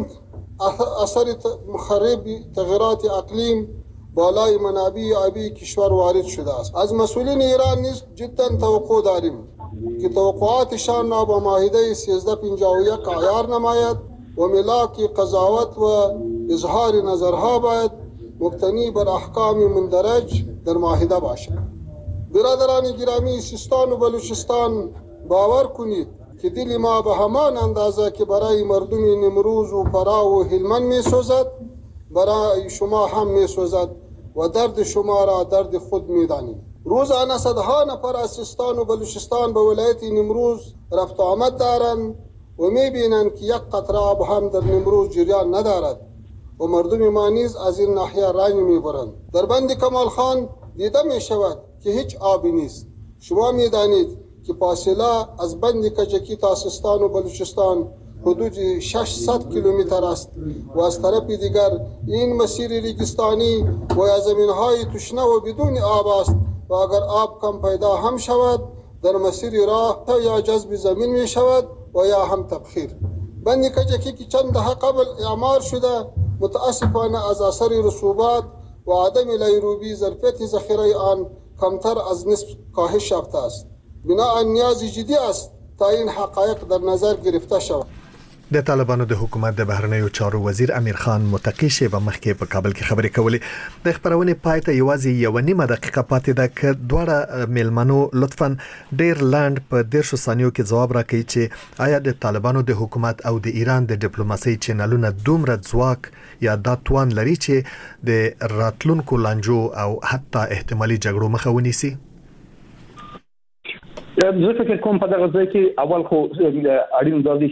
اثر مخرب تغییرات اقلیم بالای منابع آبی کشور وارد شده است. از مسئولین ایران نیز جدا توقع داریم که توقعاتشان را با معاهده سیزده پنجاه و یک عیار نماید و ملاک قضاوت و اظهار نظرها باید مبتنی بر احکام مندرج در معاهده باشد. برادران گرامی سیستان و بلوچستان باور کنید که دل ما به همان اندازه که برای مردم نمروز و فرا و هلمند می سوزد برای شما هم می سوزد و درد شما را درد خود می دانید. روزانه صدها نفر از سیستان و بلوچستان به ولایت نمروز رفت آمد دارند و می بینند که یک قطره آب هم در نمروز جریان ندارد و مردم ما نیز از این ناحیه رنج می برند. در بند کمال خان دیده می شود که هیچ آبی نیست. شما می دانید که فاصله از بند کجکی تا سیستان و بلوچستان حدود ششصد کیلومتر است و از طرف دیگر این مسیر ریگستانی و یا زمینهای تشنه و بدون آب است و اگر آب کم پیدا هم شود در مسیر راه یا جذب زمین می شود و یا هم تبخیر. بند کجکی که چند دهه قبل اعمار شده متاسفانه از اثر رسوبات و عدم لیروبی ظرفیت ذخیره آن کمتر از نصف کاهش یافته است. بناء نیاز جدی است تا این حقایق در نظر گرفته شود. د طالبانو د حکومت د بهرنیو چارو وزیر امیر خان متقی شیبه مخکې په کابل کې خبرې کولې. د خبرونې پای ته یوازې یو نیمه دقیقه پاتې ده که دواړه میلمنو لطفاً ډیر لاند په دیرشو ثانیو کې ځواب راکړي چې آیا د طالبانو د حکومت او د ایران د ډیپلوماسۍ چینلونه دومره ځواک یا دا توان لري چې د راتلونکو لانجو او حتی احتمالي جګړو مخه ونیسي؟ زه فکر کوم په دغه ځای کې اول خو اړین دا دی چې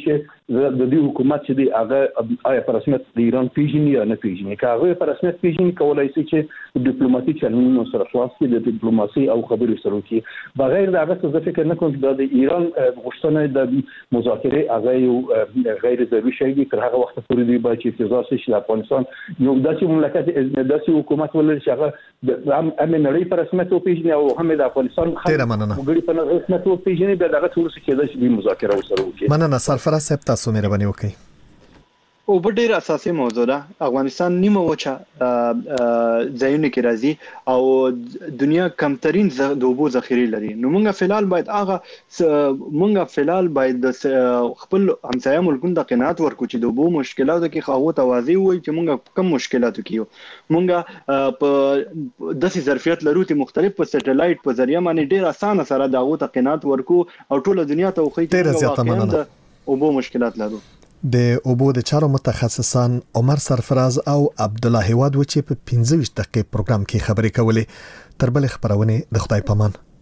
د دې حکومت چې دی هغه آیا په رسمیت د ایران پیژني یا نه پیژني که هغه په رسمیت پیژني کولای شي چې ډیپلوماټیک چینلونو سره خلاص کړي د ډیپلوماسي او خبرو سره وکړي بغیر د هغه څه فکر نه کوم چې د ایران غوښتنه د مذاکره هغه یو غیر ضروري شی دی تر هغه وخت پورې دی باید چې انتظار شي چې افغانستان یو داسې مملکت داسې حکومت ولري چې هغه هم نړۍ په رسمیت وپیژني او هم د افغانستان وګړي په رسمیت وپیژني بیا دغه ټول څه کېدای شي د مذاکره سره وکړي. مننه سرفراز صاحب تاسو مهرباني وکړئ. او په ډیر اساسي موضوع ده افغانستان نیمه وچه ځایونه کې راځي او دنیا کمترین د اوبو ذخیره لري نو موږ فلال باید هغه موږ فلال باید خپل همسایه ملکونو د قناعت ورکو چې د اوبو مشکلاتو کې خو توازی وي چې موږ کم مشکلاتو کې موږ په داسې ظرفیت لرو چې مختلف په سټلایټ په ذریعہ باندې ډیر اسانه سره دغه ته قناعت ورکو او ټول دنیا ته وخی چې اوبو مشکلات لرو. د اوبو د چارو متخصصان عمر سرفراز او عبد الله هواد و چې په پنځه ویشت دقیقې پروګرام کې خبرې کولې تر بل خبرونه د خدای پامان.